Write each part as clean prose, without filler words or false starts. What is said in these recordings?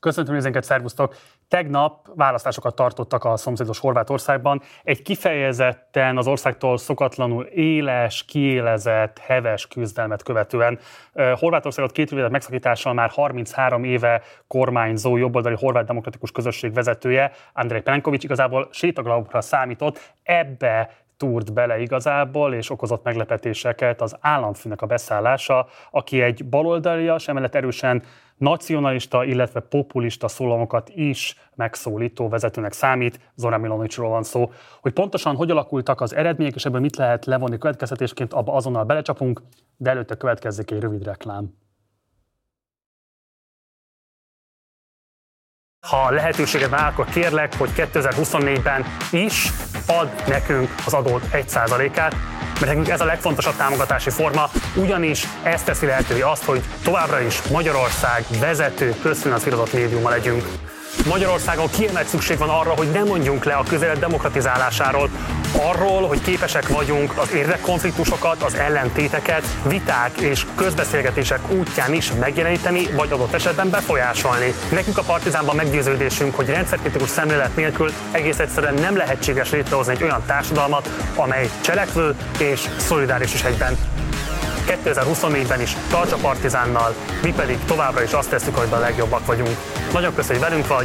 Köszöntöm nézőinket, szervusztok! Tegnap választásokat tartottak a szomszédos Horvátországban. Egy kifejezetten az országtól szokatlanul éles, kiélezett, heves küzdelmet követően. Horvátországot 2 éves megszakítással már 33 éve kormányzó jobboldali horvát demokratikus közösség vezetője, Andrej Plenković igazából sétagalapra számított, ebbe túrt bele igazából, és okozott meglepetéseket az államfőnek a beszállása, aki egy baloldalias, emellett erősen nacionalista, illetve populista szólamokat is megszólító vezetőnek számít. Zoran Milanovićról van szó. Hogy pontosan hogy alakultak az eredmények, és ebből mit lehet levonni következtetésként, abba azonnal belecsapunk, de előtte következzék egy rövid reklám. Ha lehetőséged van, akkor kérlek, hogy 2024-ben is add nekünk az adót 1%-át, mert nekünk ez a legfontosabb támogatási forma, ugyanis ez teszi lehetővé azt, hogy továbbra is Magyarország vezető közfinanszírozott médiuma legyünk. Magyarországon kiemelt szükség van arra, hogy ne mondjunk le a közelet demokratizálásáról, arról, hogy képesek vagyunk az érdekkonfliktusokat, az ellentéteket, viták és közbeszélgetések útján is megjeleníteni, vagy adott esetben befolyásolni. Nekünk a Partizánban meggyőződésünk, hogy rendszerkritikus szemlélet nélkül egész egyszerűen nem lehetséges létrehozni egy olyan társadalmat, amely cselekvő és szolidáris is egyben. 2024-ben is tarts a Partizánnal, mi pedig továbbra is azt tesszük, hogy a legjobbak vagyunk. Nagyon köszönjük, hogy velünk vagy.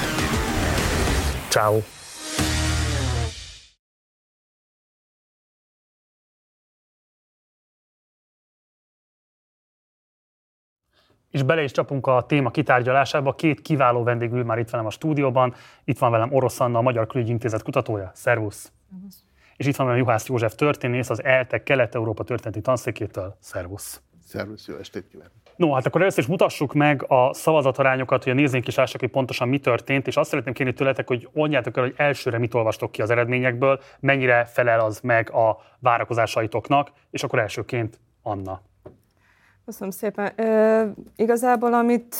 Ciao. És bele is csapunk a téma kitárgyalásába. 2 kiváló vendég ül már itt velem a stúdióban. Itt van velem Orosz Anna, a Magyar Külügyi Intézet kutatója. Szervusz! És itt van velem Juhász József történész, az ELTE Kelet-Európa történeti tanszékétől. Szervusz! Szervusz, jó estét kívánok! No, hát akkor először is mutassuk meg a szavazatarányokat, hogy a nézőink is lássák, hogy pontosan mi történt, és azt szeretném kérni tőletek, hogy mondjátok el, hogy elsőre mit olvastok ki az eredményekből, mennyire felel az meg a várakozásaitoknak, és akkor elsőként Anna. Köszönöm szépen. Igazából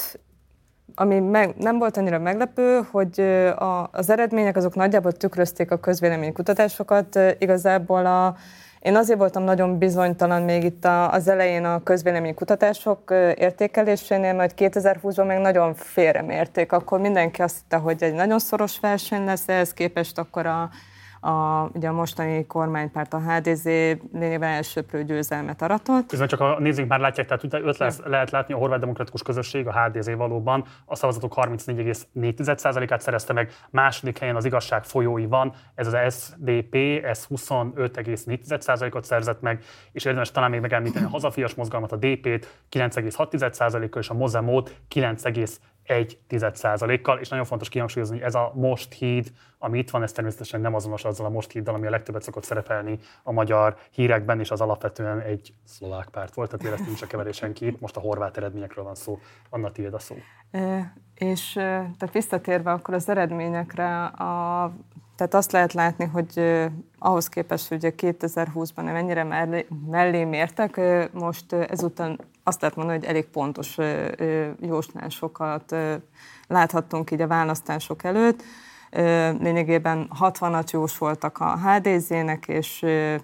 ami nem volt annyira meglepő, hogy az eredmények azok nagyjából tükrözték a közvéleménykutatásokat. Igazából én azért voltam nagyon bizonytalan még itt az elején a közvéleménykutatások értékelésénél, majd 2020-ban meg nagyon félremérték. Akkor mindenki azt hitte, hogy egy nagyon szoros verseny lesz, ehhez képest akkor ugye a mostani kormánypárt, a HDZ lényegében elsöprő győzelmet aratott. Közben csak a nézőink már látják, tehát lehet látni, a Horvát Demokratikus Közösség, a HDZ valóban a szavazatok 34,4%-át szerezte meg, második helyen az Igazság folyói van, ez az SDP, ez 25,4%-ot szerzett meg, és érdemes talán még megemlíteni a hazafias mozgalmat, a DP-t 9,6%-kal, és a Mozemót 9,1%-kal, és nagyon fontos kihangsúlyozni, hogy ez a Most híd, ami itt van, ez természetesen nem azonos azzal a Most híddal, ami a legtöbbet szokott szerepelni a magyar hírekben, és az alapvetően egy szlovák párt volt, tehát éreztünk is a keverésen ki, itt most a horvát eredményekről van szó. Anna, tiéd a szó. Tehát visszatérve akkor az eredményekre, tehát azt lehet látni, hogy ahhoz képest, hogy 2020-ban mennyire mellé mértek, most ezután azt lehet mondani, hogy elég pontos jóslásokat láthattunk így a választások előtt. Lényegében 60-at jósoltak a HDZ-nek, és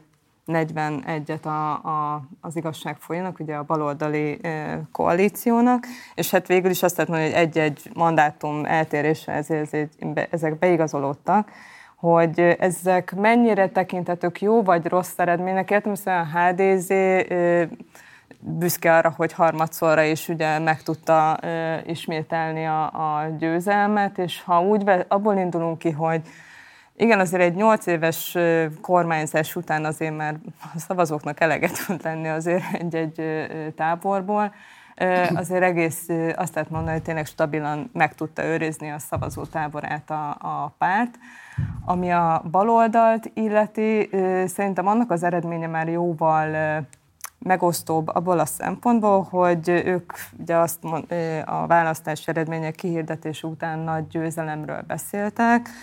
41-et az Igazság folyónak, ugye a baloldali koalíciónak, és hát végül is azt lehet mondani, hogy egy-egy mandátum eltérése ezek beigazolódtak. Hogy ezek mennyire tekintetők jó vagy rossz eredménynek, értelemszerűen a HDZ büszke arra, hogy harmadszorra is ugye meg tudta ismételni a győzelmet, és ha abból indulunk ki, hogy igen, azért egy 8 éves kormányzás után azért már a szavazóknak eleget tud lenni azért egy táborból, azért egész azt lehet mondani, hogy tényleg stabilan meg tudta őrizni a szavazótáborát a párt. Ami a baloldalt illeti, szerintem annak az eredménye már jóval megosztóbb abból a szempontból, hogy ők ugye a választási eredmények kihirdetése után nagy győzelemről beszéltek,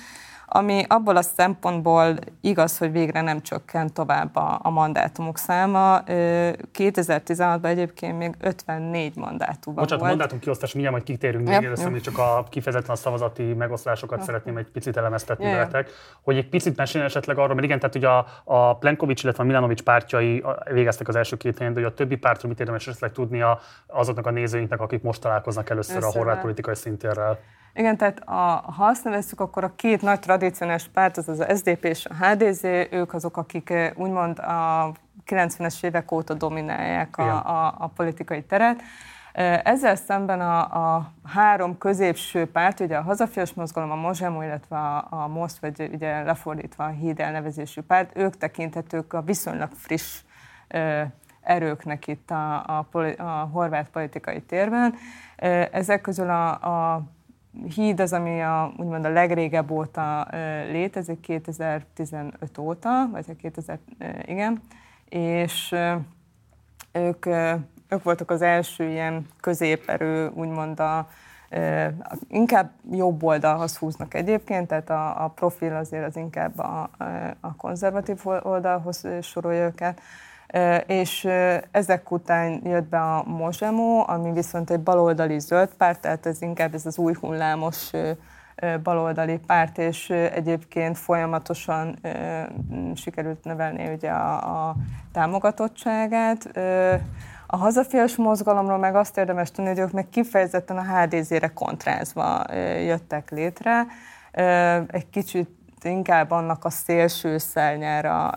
ami abból a szempontból igaz, hogy végre nem csökkent tovább a mandátumok száma. 2016-ban egyébként még 54 mandátum volt. Bocsánat, mandátumkiosztás, mindjárt majd kitérünk, de először csak kifejezetten a szavazati megoszlásokat szeretném egy picit elemeztetni veletek, hogy egy picit meséljen esetleg arról, mert igen, tehát ugye a Plenković, illetve a Milanović pártjai végeztek az első 2 helyen, de hogy a többi pártról mit érdemes esetleg tudnia azoknak a nézőinknek, akik most találkoznak először a horvát politikai szintérrel. Igen, tehát ha azt nevezzük, akkor a 2 nagy tradíciós párt, az az SDP és a HDZ, ők azok, akik úgymond a 90-es évek óta dominálják a politikai teret. Ezzel szemben a 3 középső párt, ugye a Hazafias Mozgalom, a Mozsemo, illetve a MOSZ, vagy ugye lefordítva a Híd elnevezésű párt, ők tekinthetők a viszonylag friss erőknek itt a horvát politikai térben. Ezek közül a Híd az, ami úgymond a legrégebb óta létezik, 2015 óta, vagy 2000, igen, és ők voltak az első ilyen középerő, úgymond inkább jobb oldalhoz húznak egyébként, tehát a profil azért az inkább a konzervatív oldalhoz sorolja őket. És ezek után jött be a Mozsemo, ami viszont egy baloldali zöld párt, tehát ez inkább ez az új hullámos baloldali párt, és egyébként folyamatosan sikerült növelni ugye a támogatottságát. A Hazafias Mozgalomról meg azt érdemes tudni, hogy ők meg kifejezetten a HDZ-re kontrázva jöttek létre. Egy kicsit inkább annak a szélső szárnyára,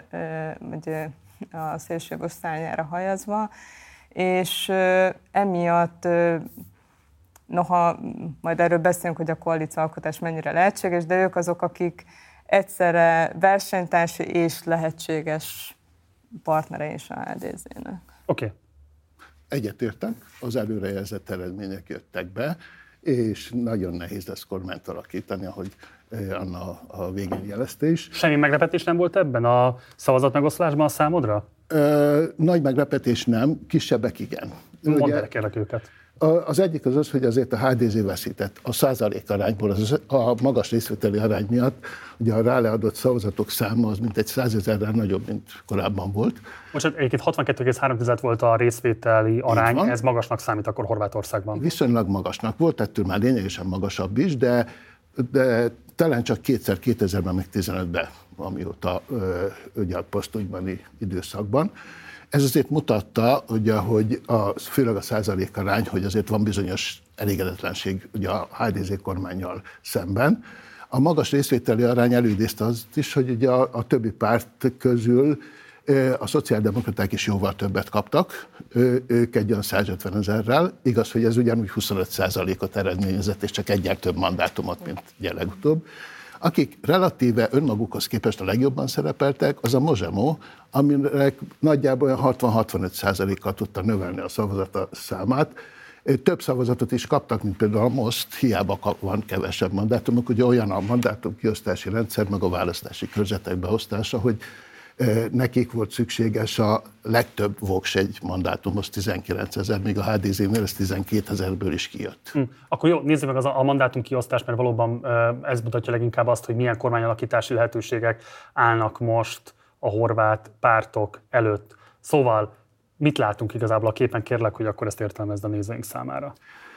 a szélsőjobbos szárnyára hajazva, és emiatt, noha majd erről beszélünk, hogy a koalícióalkotás mennyire lehetséges, de ők azok, akik egyszerre versenytársi és lehetséges partnere is a HDZ-nek. Oké. Egyetértek, az előrejelzett eredmények jöttek be, és nagyon nehéz lesz kormányt alakítani, ahogy Anna a végén jelezte is. Semmi meglepetés nem volt ebben a szavazatmegoszlásban a számodra? Nagy meglepetés nem, kisebbek igen. Mondd el kérlek őket. Az egyik az, hogy azért a HDZ veszített a százalék arányból, a magas részvételi arány miatt, ugye a ráleadott szavazatok száma az mintegy 100 000-rel nagyobb, mint korábban volt. Most egyébként 62,3 volt a részvételi arány, ez magasnak számít akkor Horvátországban? Viszonylag magasnak volt, ettől már lényegesen magasabb is, de talán csak 2000-ben, meg 15-ben, amióta ugye a posztújbani időszakban. Ez azért mutatta, ugye, hogy főleg a százalékarány, hogy azért van bizonyos elégedetlenség ugye a HDZ kormánnyal szemben. A magas részvételi arány előidézte azt is, hogy ugye a többi párt közül a szociáldemokraták is jóval többet kaptak, ők egy olyan 150 000-rel. Igaz, hogy ez ugyanúgy 25%-ot eredményezett, és csak egyel több mandátumot, mint ugye legutóbb. Akik relatíve önmagukhoz képest a legjobban szerepeltek, az a Mozsemo, aminek nagyjából olyan 60-65%-kal tudta növelni a szavazata számát. Több szavazatot is kaptak, mint például a MOSZT, hiába van kevesebb mandátumok, ugye olyan a mandátumkiosztási rendszer, meg a választási körzetek beosztása, hogy nekik volt szükséges a legtöbb Voksegy mandátumhoz 19 000, míg a HDZ-nél ez 12 000-ből is kijött. Akkor jó, nézzük meg a mandátumkiosztást, mert valóban ez mutatja leginkább azt, hogy milyen kormányalakítási lehetőségek állnak most a horvát pártok előtt. Szóval mit látunk igazából a képen? Kérlek, hogy akkor ezt értelmezd a nézőink számára.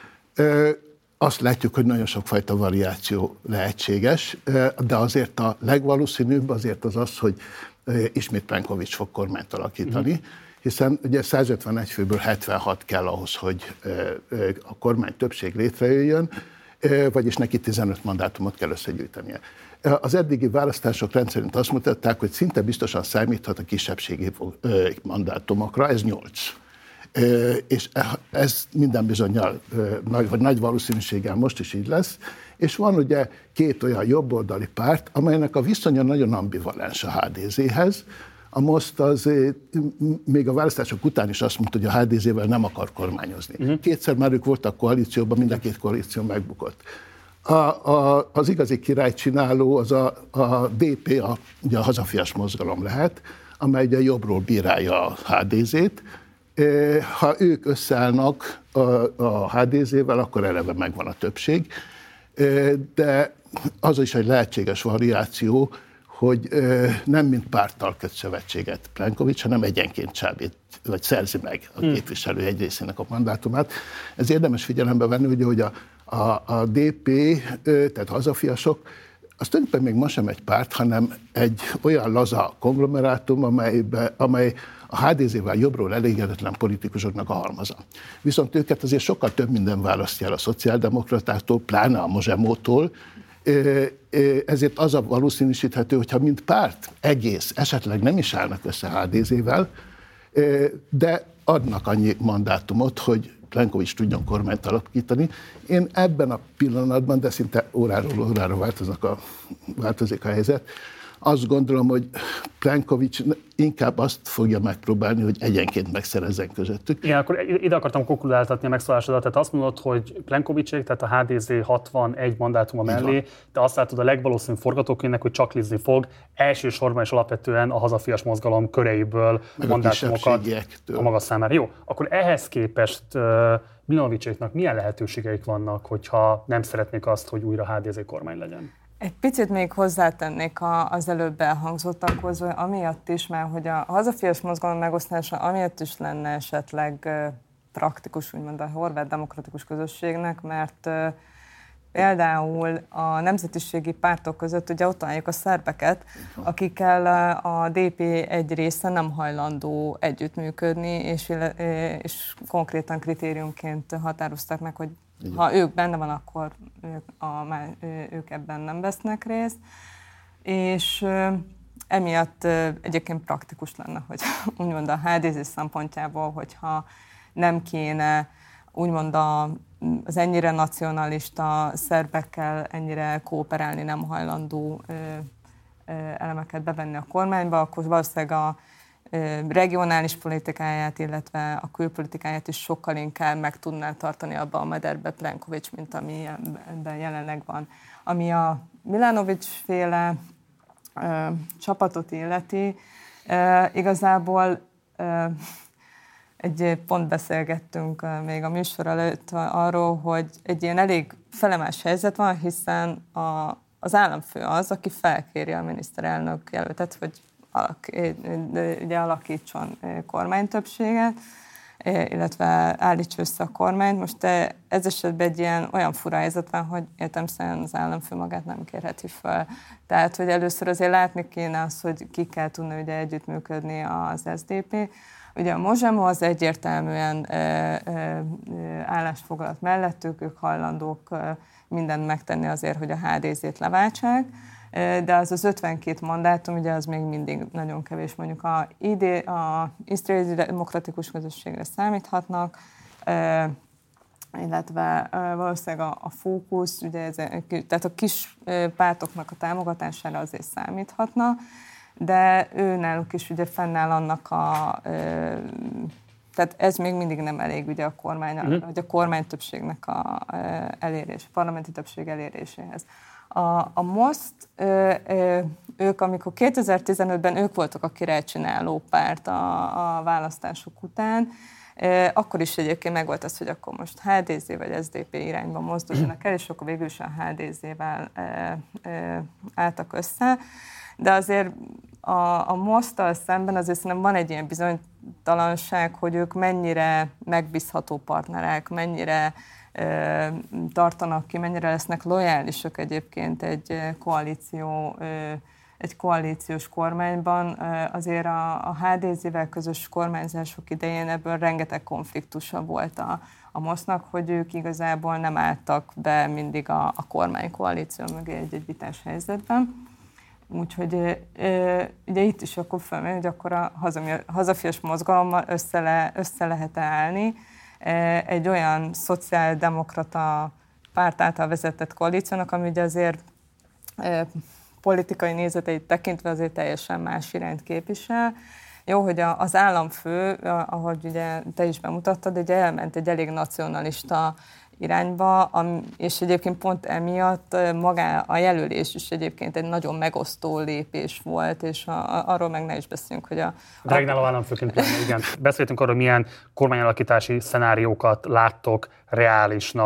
Azt látjuk, hogy nagyon sokfajta variáció lehetséges, de azért a legvalószínűbb azért az, hogy ismét Plenković fog kormányt alakítani, hiszen ugye 151 főből 76 kell ahhoz, hogy a kormány többség létrejöjjön, vagyis neki 15 mandátumot kell összegyűjtenie. Az eddigi választások rendszerint azt mutatták, hogy szinte biztosan számíthat a kisebbségi mandátumokra, ez 8. És ez minden bizonnyal, vagy nagy valószínűséggel most is így lesz. És van ugye 2 olyan jobboldali párt, amelynek a viszonya nagyon ambivalens a HDZ-hez. A MOSZT az még a választások után is azt mondta, hogy a HDZ-vel nem akar kormányozni. Kétszer már ők voltak koalícióban, mind a 2 koalíció megbukott. Az igazi királycsináló az a DP, ugye a Hazafias Mozgalom lehet, amely ugye jobbról bírálja a HDZ-t. Ha ők összeállnak a HDZ-vel, akkor eleve megvan a többség. De az is egy lehetséges variáció, hogy nem mint párttal köt szövetséget Plenković, hanem egyenként csábít, vagy szerzi meg a képviselő egy részének a mandátumát. Ez érdemes figyelembe venni, ugye, hogy a DP, tehát hazafiasok, az tulajdonképpen még ma sem egy párt, hanem egy olyan laza konglomerátum, amely a HDZ-vel jobbról elégedetlen politikusoknak a halmaza. Viszont őket azért sokkal több minden választja el a szociáldemokratától, pláne a Mozsemótól, ezért az a valószínűsíthető, hogyha mint párt egész esetleg nem is állnak össze HDZ-vel, de adnak annyi mandátumot, hogy Plenković tudjon kormányt alakítani. Én ebben a pillanatban, de szinte óráról órára változik a helyzet, azt gondolom, hogy Plenković inkább azt fogja megpróbálni, hogy egyenként megszerezzen közöttük. Igen, akkor ide akartam konkludáltatni a megszólásodat. Tehát azt mondod, hogy Plenkovićék, tehát a HDZ 61 mandátuma mellé, te azt látod a legvalószínűbb forgatókönyvnek, hogy csaklizni fog elsősorban és alapvetően a hazafias mozgalom köreiből meg mandátumokat a maga számára. Jó, akkor ehhez képest Milanovićéknak milyen lehetőségeik vannak, hogyha nem szeretnék azt, hogy újra HDZ kormány legyen? Egy picit még hozzátennék az előbb elhangzottakhoz, amiatt is, mert hogy a hazafias mozgalom megosztása amiatt is lenne esetleg praktikus, úgymond a horvát demokratikus közösségnek, mert például a nemzetiségi pártok között ugye ott találjuk a szerbeket, akikkel a DP egy része nem hajlandó együttműködni, és konkrétan kritériumként határozták meg, hogy ha ők benne van, akkor ők ebben nem vesznek részt. És emiatt egyébként praktikus lenne, hogy úgymond a HDZ szempontjából, hogyha nem kéne úgymond az ennyire nacionalista szerbekkel ennyire kooperálni, nem hajlandó elemeket bevenni a kormányba, akkor valószínűleg a regionális politikáját, illetve a külpolitikáját is sokkal inkább meg tudná tartani abban a mederbe Plenković, mint ami ebben jelenleg van. Ami a Milanović-féle csapatot illeti, igazából pont beszélgettünk még a műsor előtt arról, hogy egy ilyen elég felemás helyzet van, hiszen az államfő az, aki felkéri a miniszterelnök jelöltet, hogy alakítson kormánytöbbséget, illetve állítsa össze a kormányt. Most ez esetben egy olyan fura helyzet van, hogy értelemszerűen az államfő magát nem kérheti fel. Tehát, hogy először azért látni kéne azt, hogy ki kell tudni ugye együttműködni az SDP. Ugye a Mozsemo az egyértelműen állásfoglalat mellettük, ők hajlandók mindent megtenni azért, hogy a HDZ-t leváltsák, de az 52 mandátum, ugye az még mindig nagyon kevés. Mondjuk a izraeli demokratikus közösségre számíthatnak, illetve valószínűleg a fókusz, ugye tehát a kis pártoknak a támogatására azért számíthatna, de náluk is ugye fennáll annak tehát ez még mindig nem elég ugye a kormány, vagy a kormánytöbbségnek a elérés, parlamenti többség eléréséhez. A MOSZT, ők amikor 2015-ben ők voltak a királycsináló párt a választások után, akkor is egyébként megvolt az, hogy akkor most HDZ vagy SDP irányba mozduljanak el, és akkor végül is a HDZ-vel álltak össze. De azért a MOSZT-tal szemben azért szerintem van egy ilyen bizonytalanság, hogy ők mennyire megbízható partnerek, mennyire tartanak ki, mennyire lesznek lojálisak egyébként egy koalíciós kormányban. Azért a HDZ-vel közös kormányzások idején ebből rengeteg konfliktusa volt a MOSZT-nak, hogy ők igazából nem álltak be mindig a kormánykoalíció mögé egy vitás helyzetben. Úgyhogy ugye itt is akkor felmerül, hogy akkor a hazafias mozgalommal össze lehet állni egy olyan szociáldemokrata párt által vezetett koalíciónak, ami ugye azért politikai nézeteit tekintve azért teljesen más irányt képvisel. Jó, hogy az államfő, ahogy ugye te is bemutattad, ugye elment egy elég nacionalista irányba, és egyébként pont emiatt maga a jelölés is egyébként egy nagyon megosztó lépés volt, és arról meg ne is beszélünk, hogy Regnáló államfőként igen. Beszéltünk arról, milyen kormányalakítási szenáriókat láttok reálisnak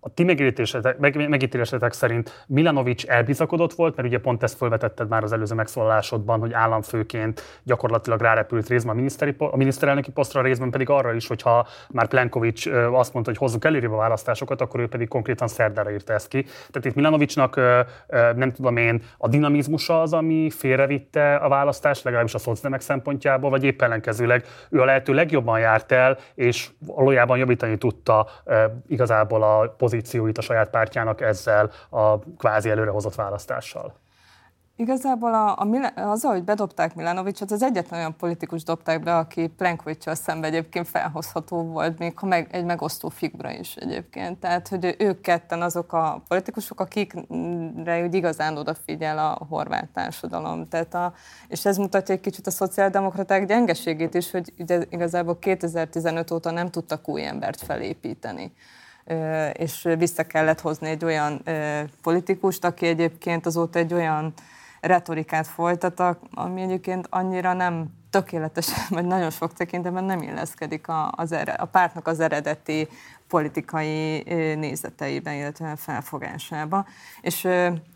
A ti megítélésetek szerint Milanović elbizakodott volt, mert ugye pont ezt felvetetted már az előző megszólalásodban, hogy államfőként gyakorlatilag rárepült részben a miniszterelnöki posztra, részben pedig arra is, hogyha már Plenković azt mondta, hogy hozzuk előrébb a választásokat, akkor ő pedig konkrétan szerdára írta ezt ki. Tehát itt Milanovićnak nem tudom én, a dinamizmusa az, ami félrevitte a választást, legalábbis a szocdemek szempontjából, vagy épp ellenkezőleg ő a lehető legjobban járt el, és valójában jobbítani tudta igazából a pozícióit a saját pártjának ezzel a kvázi előrehozott választással. Igazából azzal, hogy bedobták Milanovićot, az egyetlen olyan politikus dobták be, aki Plenkovićsal szemben egyébként felhozható volt, még ha egy megosztó figura is egyébként. Tehát, hogy ők ketten azok a politikusok, akikre úgy igazán odafigyel a horvát társadalom. Tehát és ez mutatja egy kicsit a szociáldemokraták gyengeségét is, hogy igazából 2015 óta nem tudtak új embert felépíteni. És vissza kellett hozni egy olyan politikust, aki egyébként azóta egy olyan retorikát folytattak, ami egyébként annyira nem tökéletes, vagy nagyon sok tekintetben nem illeszkedik a pártnak az eredeti politikai nézeteibe, illetve felfogásába. És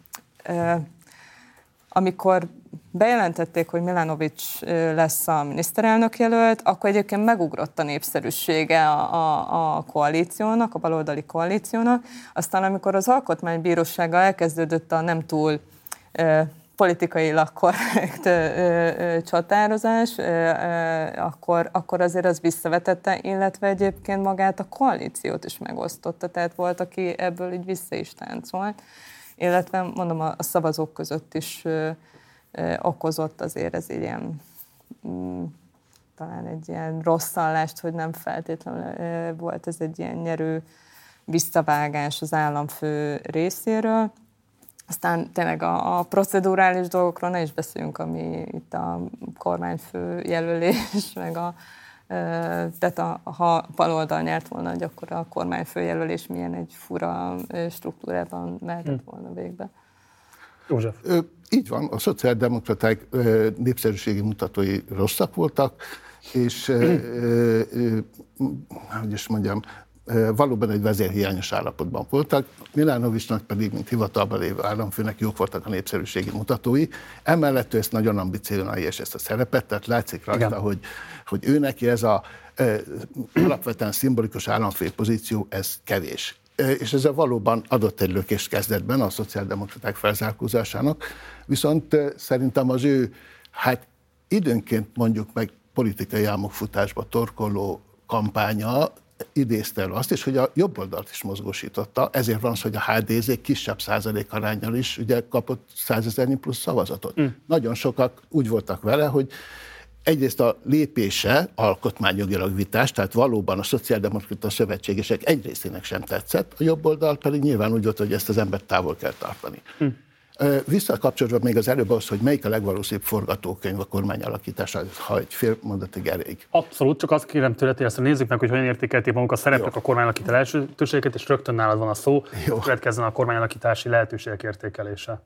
amikor bejelentették, hogy Milanović lesz a miniszterelnök jelölt, akkor egyébként megugrott a népszerűsége a koalíciónak, a baloldali koalíciónak. Aztán amikor az alkotmánybírósággal elkezdődött a nem túl politikailag korrekt csatározás, akkor azért az visszavetette, illetve egyébként magát a koalíciót is megosztotta, tehát volt, aki ebből így vissza is táncolt, illetve mondom, a szavazók között is okozott azért ez ilyen, talán egy ilyen rosszallást, hogy nem feltétlenül volt ez egy ilyen nyerő visszavágás az államfő részéről. Aztán tényleg a procedurális dolgokról ne is beszéljünk, ami itt a kormányfő jelölés, meg tehát ha baloldal nyert volna, hogy akkor a kormányfő jelölés milyen egy fura struktúrában mehetett volna végbe. József. Így van, a szociáldemokraták népszerűségi mutatói rosszak voltak, és hogy is mondjam, valóban egy vezérhiányos állapotban voltak. Milanovićnak pedig, mint hivatalban lévő államfőnek jók voltak a népszerűségi mutatói. Emellett ő ezt nagyon ambicionálja és ezt a szerepet, tehát látszik rajta, hogy ő neki ez a alapvetően szimbolikus államfői pozíció, ez kevés. És ezzel valóban adott egy lökést kezdetben a szociáldemokraták felzárkózásának, viszont szerintem az ő, időnként mondjuk meg politikai álmokfutásba torkoló kampánya idézte el azt is, hogy a jobb oldalt is mozgósította, ezért van az, hogy a HDZ kisebb százalékaránnyal is ugye kapott 100 000 plusz szavazatot. Nagyon sokak úgy voltak vele, hogy egyrészt a lépése alkotmányjogilag vitás, tehát valóban a szociáldemokrata szövetségesek egy részének sem tetszett, a jobb oldal pedig nyilván úgy volt, hogy ezt az embert távol kell tartani. Visszakapcsolva még az előbb az, hogy melyik a legvalószínűbb forgatókönyv a kormány alakítása, ha egy fél mondatig elég. Abszolút, csak azt kérem tőled, hogy ezt nézzük meg, hogy hogyan értékelték maguk a szereplők a kormányalakítás lehetőségeket, és rögtön nálad van a szó, következzen a kormányalakítási lehetőségek értékelése.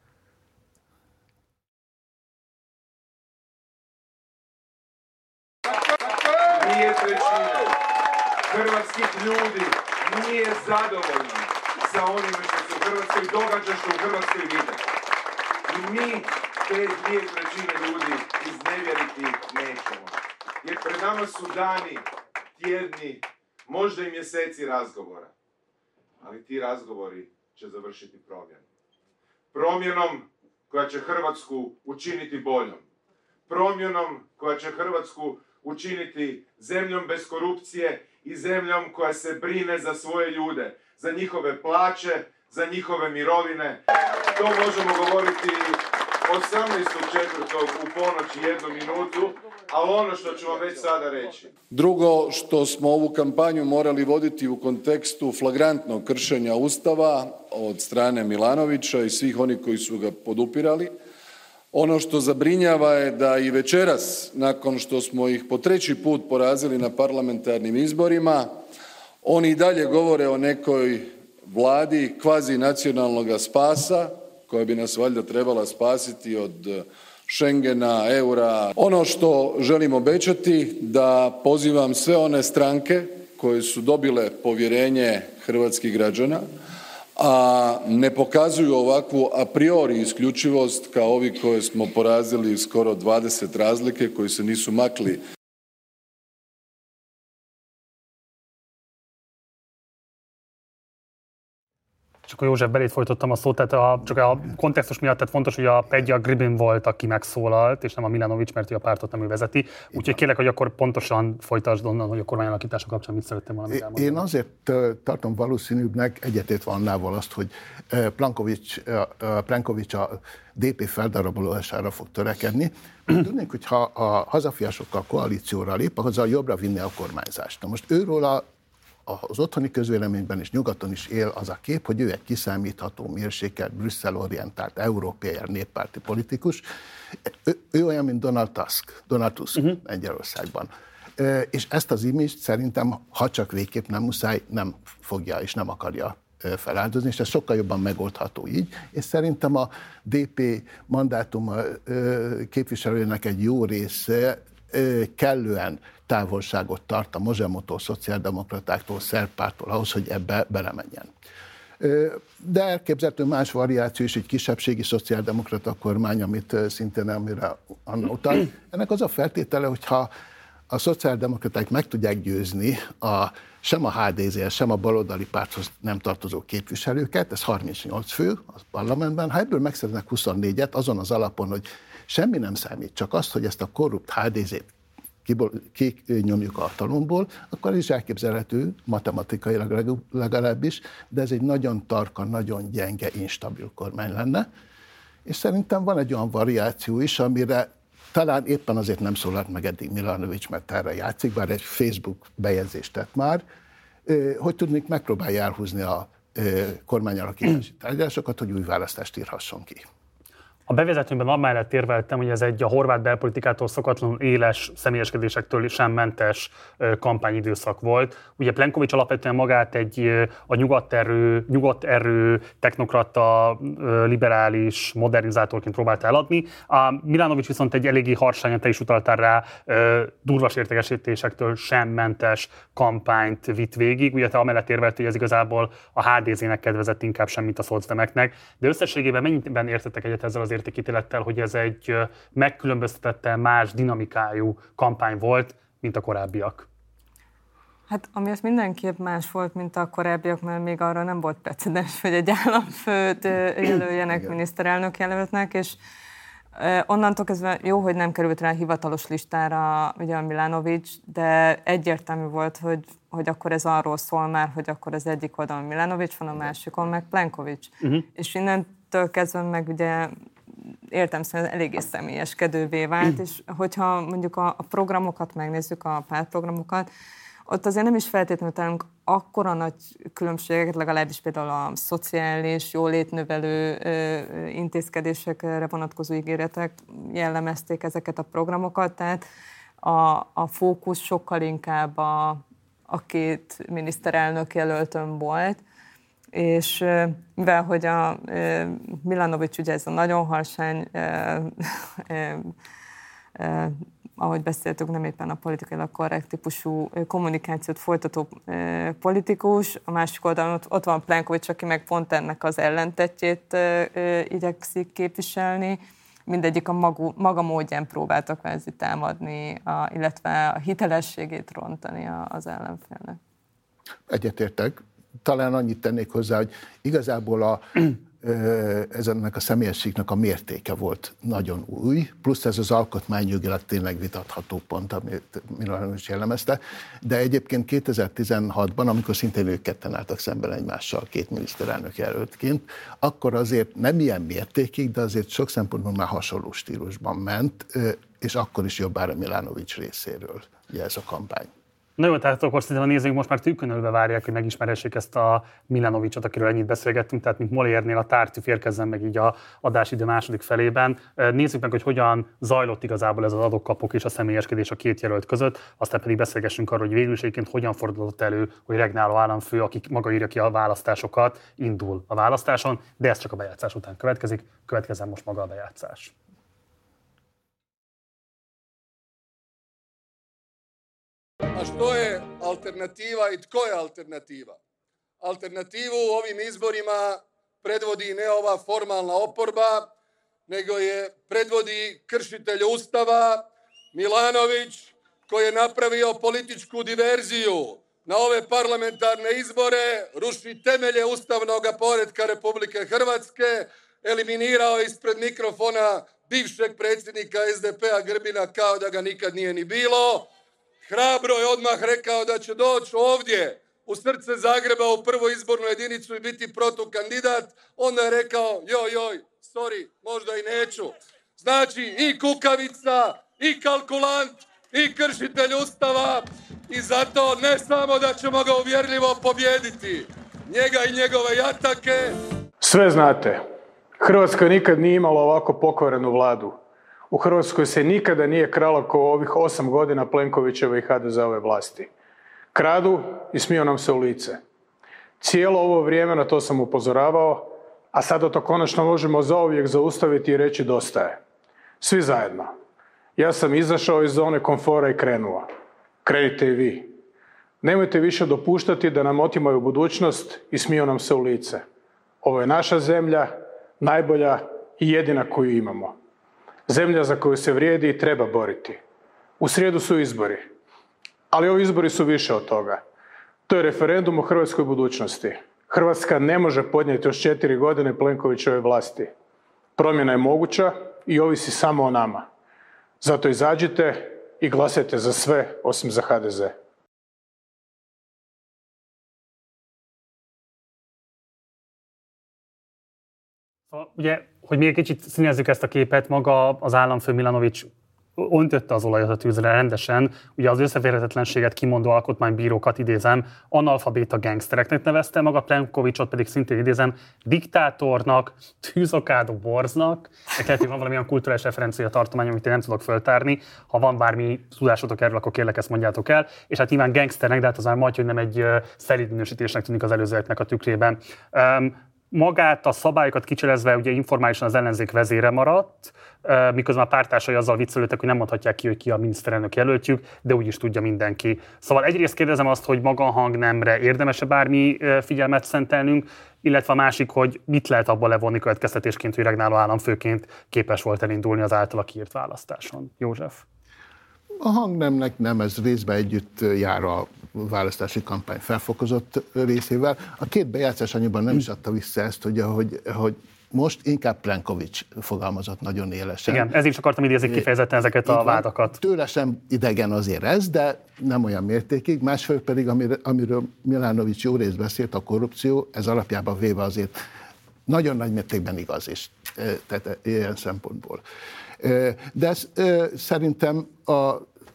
Nije trećina hrvatskih ljudi nije zadovoljno sa onime što se u Hrvatskoj događa, što u Hrvatskoj vide. I mi te 2/3 ljudi iznevjeriti nećemo. Jer pred nama su dani, tjedni, možda i mjeseci razgovora. Ali ti razgovori će završiti promjenom. Promjenom koja će Hrvatsku učiniti boljom. Promjenom koja će Hrvatsku učiniti zemljom bez korupcije i zemljom koja se brine za svoje ljude, za njihove plaće, za njihove mirovine. To možemo govoriti 18.4. u ponoć 1 minutu, ali ono što ću vam već sada reći. Drugo, što smo ovu kampanju morali voditi u kontekstu flagrantnog kršenja Ustava od strane Milanovića i svih onih koji su ga podupirali. Ono što zabrinjava je da i večeras, nakon što smo ih po 3. put porazili na parlamentarnim izborima, oni i dalje govore o nekoj vladi kvazi nacionalnog spasa, koja bi nas valjda trebala spasiti od Schengena, eura. Ono što želim obećati, da pozivam sve one stranke koje su dobile povjerenje hrvatskih građana, a ne pokazuju ovakvu a priori isključivost kao ovi koje smo porazili skoro 20 razlike koji se nisu makli. Csak a József belét folytottam a szót, tehát csak a kontextus miatt tehát fontos, hogy a Peđa Grbin volt, aki megszólalt, és nem a Milanović, mert a pártot nem ő vezeti. Úgyhogy kérlek, hogy akkor pontosan folytasd onnan, hogy a kormányalakítása kapcsán mit szerettem volna elmondani. Én azért tartom valószínűbbnek, egyetért Vannával azt, hogy Plenković a DP feldarabolására fog törekedni. Tudnék, hogy ha a hazafiasokkal koalícióra lép, azzal jobbra vinni a kormányzást. Na most őről az otthoni közvéleményben és nyugaton is él az a kép, hogy ő egy kiszámítható, mérsékelt, Brüsszel-orientált, európai néppárti politikus. Ő olyan, mint Donald Tusk Lengyelországban. És ezt az image szerintem, ha csak végképp nem muszáj, nem fogja és nem akarja feláldozni, és ez sokkal jobban megoldható így. És szerintem a DP mandátuma képviselőnek egy jó része kellően távolságot tart a Mozsemotól, szociáldemokratáktól, szerb pártól ahhoz, hogy ebbe belemenjen. De elképzelhető más variáció is, egy kisebbségi szociáldemokrata kormány, amit szintén amire Anna utal. Ennek az a feltétele, hogyha a szociáldemokraták meg tudják győzni sem a HDZ-hez, sem a baloldali párthoz nem tartozó képviselőket, ez 38 fő a parlamentben, ha ebből megszereznek 24-et azon az alapon, hogy semmi nem számít, csak azt, hogy ezt a korrupt HDZ-t kinyomjuk a hatalomból, akkor is elképzelhető, matematikailag legalábbis, de ez egy nagyon tarka, nagyon gyenge, instabil kormány lenne. És szerintem van egy olyan variáció is, amire talán éppen azért nem szólalt meg eddig Milanović, mert erre játszik, bár egy Facebook bejegyzést tett már, hogy tudnék megpróbálja elhúzni a kormányalakítási tárgyalásokat, hogy új választást írhasson ki. A bevezetőmben amellett érveltem, hogy ez egy a horvát belpolitikától szokatlanul éles személyeskedésektől sem mentes kampányidőszak volt. Ugye Plenković alapvetően magát a nyugat erő, technokrata, liberális, modernizátorként próbálta eladni. A Milanović viszont egy eléggé harsányan, te is utaltál rá, durvas értékesítésektől sem mentes kampányt vitt végig. Ugye te amellett érvelt, hogy ez igazából a HDZ-nek kedvezett inkább semmit a szocdemeknek. De összességében mennyiben értettek egyet ezzel az értékítélettel, hogy ez egy megkülönböztetetten más dinamikájú kampány volt, mint a korábbiak? Hát ami az mindenképp más volt, mint a korábbiak, mert még arra nem volt precedens, hogy egy államfőt jelöljenek miniszterelnök jelöltnek, és onnantól kezdve jó, hogy nem került rá hivatalos listára ugye a Milanović, de egyértelmű volt, hogy akkor ez arról szól már, hogy akkor az egyik oldalon Milanović van, a másikon meg Plenković. És innentől kezdve meg ugye értelemszerűen eléggé személyeskedővé vált, és hogyha mondjuk a programokat megnézzük, a pártprogramokat, ott azért nem is feltétlenül találunk akkora nagy különbségeket, legalábbis például a szociális, jólétnövelő intézkedésekre vonatkozó ígéretek jellemezték ezeket a programokat, tehát a fókusz sokkal inkább a két miniszterelnök jelöltön volt, és mivel hogy a Milanović ugye ez a nagyon harsány, ahogy beszéltük, nem éppen a politikailag korrekt típusú kommunikációt folytató politikus, a másik oldalon ott van Plenković, aki meg pont ennek az ellentetjét igyekszik képviselni. Mindegyik a maga módján próbálta kvázi támadni, illetve a hitelességét rontani az ellenfélnek. Egyetértek. Talán annyit tennék hozzá, hogy igazából ennek a személyességnek a mértéke volt nagyon új, plusz ez az alkotmányjogilag tényleg vitatható pont, amit Milanović jellemezte, de egyébként 2016-ban, amikor szintén ők ketten álltak szemben egymással két miniszterelnök jelöltként, akkor azért nem ilyen mértékig, de azért sok szempontból már hasonló stílusban ment, és akkor is jobbára Milanović részéről ugye ez a kampány. Na jó, tehát akkor szerintem a nézőink most már tűkönölve várják, hogy megismerhessék ezt a Milanovićot, akiről ennyit beszélgettünk, tehát mint Molière-nél a tártűf érkezzen meg így a adásidő második felében. Nézzük meg, hogy hogyan zajlott igazából ez az adok-kapok és a személyeskedés a két jelölt között, aztán pedig beszélgessünk arról, hogy végül is egyébként hogyan fordulott elő, hogy regnáló államfő, aki maga írja ki a választásokat, indul a választáson, de ez csak a bejátszás után következik. Következzen most maga a bejátszás. A što je alternativa i tko je alternativa? Alternativu u ovim izborima predvodi ne ova formalna oporba, nego je predvodi kršitelj Ustava Milanović, koji je napravio političku diverziju na ove parlamentarne izbore, ruši temelje ustavnog poretka Republike Hrvatske, eliminirao ispred mikrofona bivšeg predsjednika SDP-a Grbina kao da ga nikad nije ni bilo. Hrabro je odmah rekao da će doći ovdje u srce Zagreba u prvu izbornu jedinicu i biti protukandidat. Onda je rekao joj, sorry, možda i neću. Znači i kukavica, i kalkulant, i kršitelj Ustava i zato ne samo da ćemo ga uvjerljivo pobijediti, njega i njegove jatake. Sve znate, Hrvatska nikad nije imala ovako pokvarenu vladu. U Hrvatskoj se nikada nije kralo kao ovih 8 godina Plenkovićeve i HDZ-ove vlasti. Kradu i smiju nam se u lice. Cijelo ovo vrijeme na to sam upozoravao, a sada to konačno možemo zauvijek zaustaviti i reći dosta je. Svi zajedno. Ja sam izašao iz zone komfora i krenuo. Krenite i vi. Nemojte više dopuštati da nam otimaju budućnost i smiju nam se u lice. Ovo je naša zemlja, najbolja i jedina koju imamo. Zemlja za koju se vrijedi i treba boriti. U srijedu su izbori. Ali ovi izbori su više od toga. To je referendum o hrvatskoj budućnosti. Hrvatska ne može podnijeti još 4 godine Plenkovićeve vlasti. Promjena je moguća i ovisi samo o nama. Zato izađite i glasajte za sve osim za HDZ. Ugye, hogy még kicsit színezzük ezt a képet, maga az államfő Milanović öntötte az olajat a tűzre rendesen, ugye az összeférhetetlenséget kimondó alkotmánybírókat idézem, analfabéta gangstereknek nevezte, maga Plenkovićot pedig szintén idézem, diktátornak, tűzokádó borznak, lehet, hogy van valamilyen kulturális referencia tartomány, amit én nem tudok föltárni, ha van bármi tudásotok erről, akkor kérlek ezt mondjátok el, és hát nyilván gangsternek, de hát az már majd, hogy nem egy szelíd minősítésnek tűnik az előzőeknek a tükrében. Magát a szabályokat kicselezve ugye informálisan az ellenzék vezére maradt, miközben a pártársai azzal viccelődtek, hogy nem mondhatják ki, hogy ki a miniszterelnök jelöltjük, de úgyis tudja mindenki. Szóval egyrészt kérdezem azt, hogy maga a hangnemre érdemes-e bármi figyelmet szentelnünk, illetve a másik, hogy mit lehet abból levonni következtetésként, hogy regnáló államfőként képes volt elindulni az általa kiírt választáson. József? A hangnemnek nem, ez részben együtt jár a választási kampány felfokozott részével. A két bejátszás annyiban nem is adta vissza ezt, hogy most inkább Plenković fogalmazott nagyon élesen. Igen, ezért is akartam idézni kifejezetten ezeket a vádakat. Tőle sem idegen azért ez, de nem olyan mértékig. Másfél pedig, amiről Milanović jó részt beszélt, a korrupció, ez alapjában véve azért nagyon nagy mértékben igaz is, tehát ilyen szempontból. De szerintem a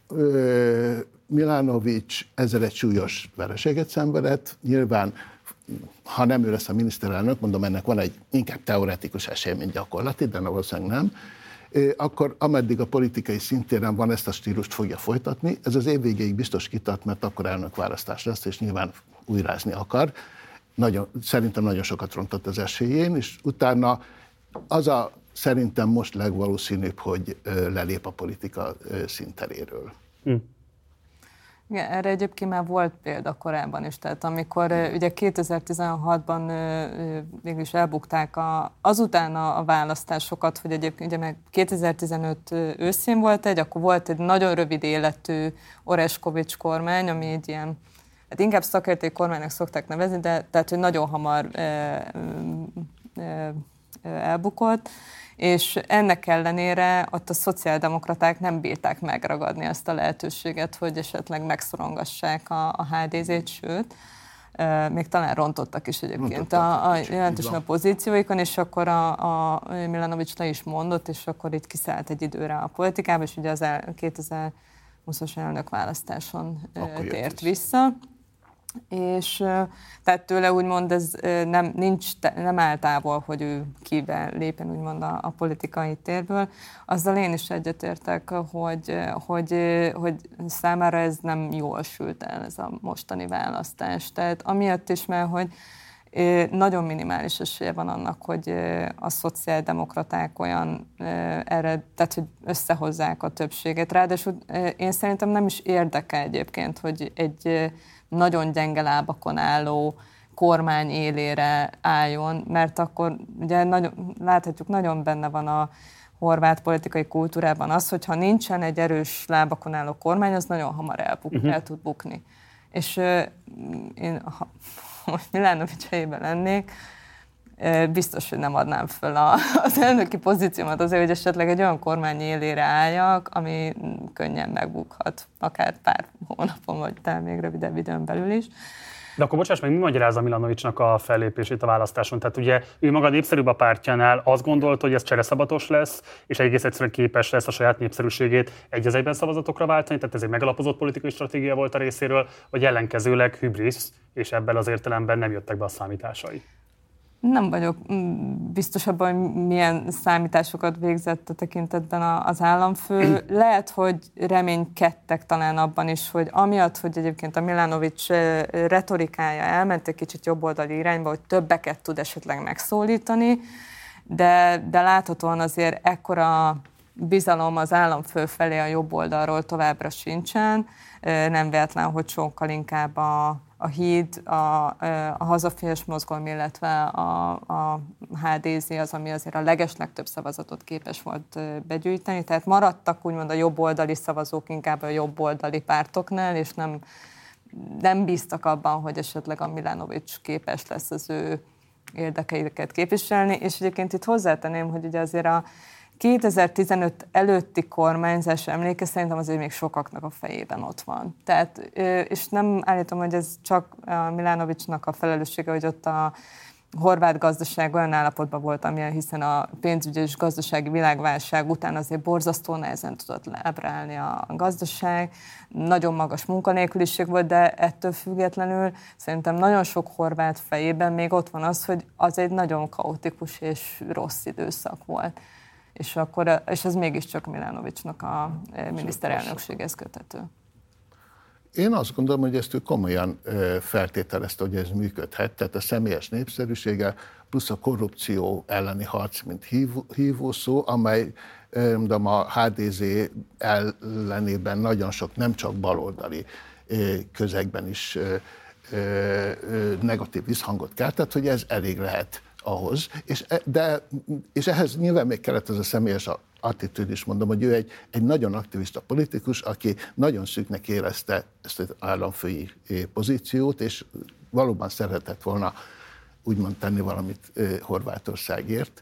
Milanović ezzel egy súlyos vereséget szenvedett. Nyilván, ha nem ő lesz a miniszterelnök, mondom, ennek van egy inkább teoretikus esély, mint gyakorlati, de valószínűleg nem, akkor ameddig a politikai szintéren van, ezt a stílust fogja folytatni. Ez az év végéig biztos kitart, mert akkor elnökválasztás lesz, és nyilván újrázni akar. Szerintem nagyon sokat rontott az esélyén, és utána az a szerintem most legvalószínűbb, hogy lelép a politika színteréről. Igen, erre egyébként már volt példa korábban is, tehát amikor ugye 2016-ban mégis elbukták azután a választásokat, hogy egyébként ugye meg 2015 őszén volt akkor volt egy nagyon rövid életű Orešković kormány, ami egy ilyen, hát inkább szakértői kormánynak szokták nevezni, de tehát, hogy nagyon hamar elbukott, és ennek ellenére ott a szociáldemokraták nem bírták megragadni ezt a lehetőséget, hogy esetleg megszorongassák a HDZ-t, sőt, még talán rontottak is egyébként jelentősen a pozícióikon, és akkor a Milanović le is mondott, és akkor itt kiszállt egy időre a politikába, és ugye az 2020-as elnökválasztáson tért vissza. És tehát tőle úgymond ez nem áll távol, hogy ő kilépjen úgymond a politikai térből. Azzal én is egyetértek, hogy számára ez nem jól sült el ez a mostani választás. Tehát amiatt is, mert hogy nagyon minimális esélye van annak, hogy a szociáldemokraták olyan erre, tehát hogy összehozzák a többséget. Ráadásul én szerintem nem is érdekel egyébként, hogy egy nagyon gyenge lábakon álló, kormány élére álljon, mert akkor ugye láthatjuk, nagyon benne van a horvát politikai kultúrában az, hogyha nincsen egy erős lábakon álló kormány, az nagyon hamar el tud bukni. És én, ha most Milanović helyében lennék, biztos, hogy nem adnám föl az elnöki pozíciómat azért, hogy esetleg egy olyan kormány élére álljak, ami könnyen megbukhat, akár pár hónapon, vagy talán még rövidebb időn belül is. De akkor bocsáss meg, mi magyarázza Milanovićnak a fellépését a választáson? Tehát ugye ő maga népszerűbb a pártjánál, azt gondolt, hogy ez csereszabatos lesz, és egész egyszerűen képes lesz a saját népszerűségét egy az egyben szavazatokra váltani, tehát ez egy megalapozott politikai stratégia volt a részéről, vagy ellenkezőleg hübrisz, és ebben az értelemben nem jöttek be a számításai. Nem vagyok biztos abban, hogy milyen számításokat végzett a tekintetben az államfő. Lehet, hogy reménykedtek talán abban is, hogy amiatt, hogy egyébként a Milanović retorikája elment egy kicsit jobboldali irányba, hogy többeket tud esetleg megszólítani, de láthatóan azért ekkora bizalom az államfő felé a jobb oldalról továbbra sincsen. Nem véletlen, hogy sokkal inkább a Híd, a hazafias mozgalom, illetve a HDZ az, ami azért a legeslegtöbb szavazatot képes volt begyűjteni. Tehát maradtak úgymond a jobboldali szavazók inkább a jobboldali pártoknál, és nem bíztak abban, hogy esetleg a Milanović képes lesz az ő érdekeiket képviselni. És egyébként itt hozzátenném, hogy ugye azért a 2015 előtti kormányzás emléke szerintem azért még sokaknak a fejében ott van. Tehát, és nem állítom, hogy ez csak a Milanovićnak a felelőssége, hogy ott a horvát gazdaság olyan állapotban volt, amilyen, hiszen a pénzügyi és gazdasági világválság után azért borzasztó nehezen tudott lábra állni a gazdaság. Nagyon magas munkanélküliség volt, de ettől függetlenül szerintem nagyon sok horvát fejében még ott van az, hogy az egy nagyon kaotikus és rossz időszak volt. És ez mégiscsak Milanovićnak a miniszterelnökséghez köthető. Én azt gondolom, hogy ezt ő komolyan feltételezte, hogy ez működhet. Tehát a személyes népszerűsége plusz a korrupció elleni harc, mint hívószó, amely a HDZ ellenében nagyon sok, nem csak baloldali közegben is negatív visszhangot keltett, hogy ez elég lehet ahhoz, és ehhez nyilván még kellett ez a személyes attitűd is, mondom, hogy ő egy nagyon aktivista politikus, aki nagyon szűknek érezte ezt az államfői pozíciót, és valóban szeretett volna úgymond tenni valamit Horvátországért.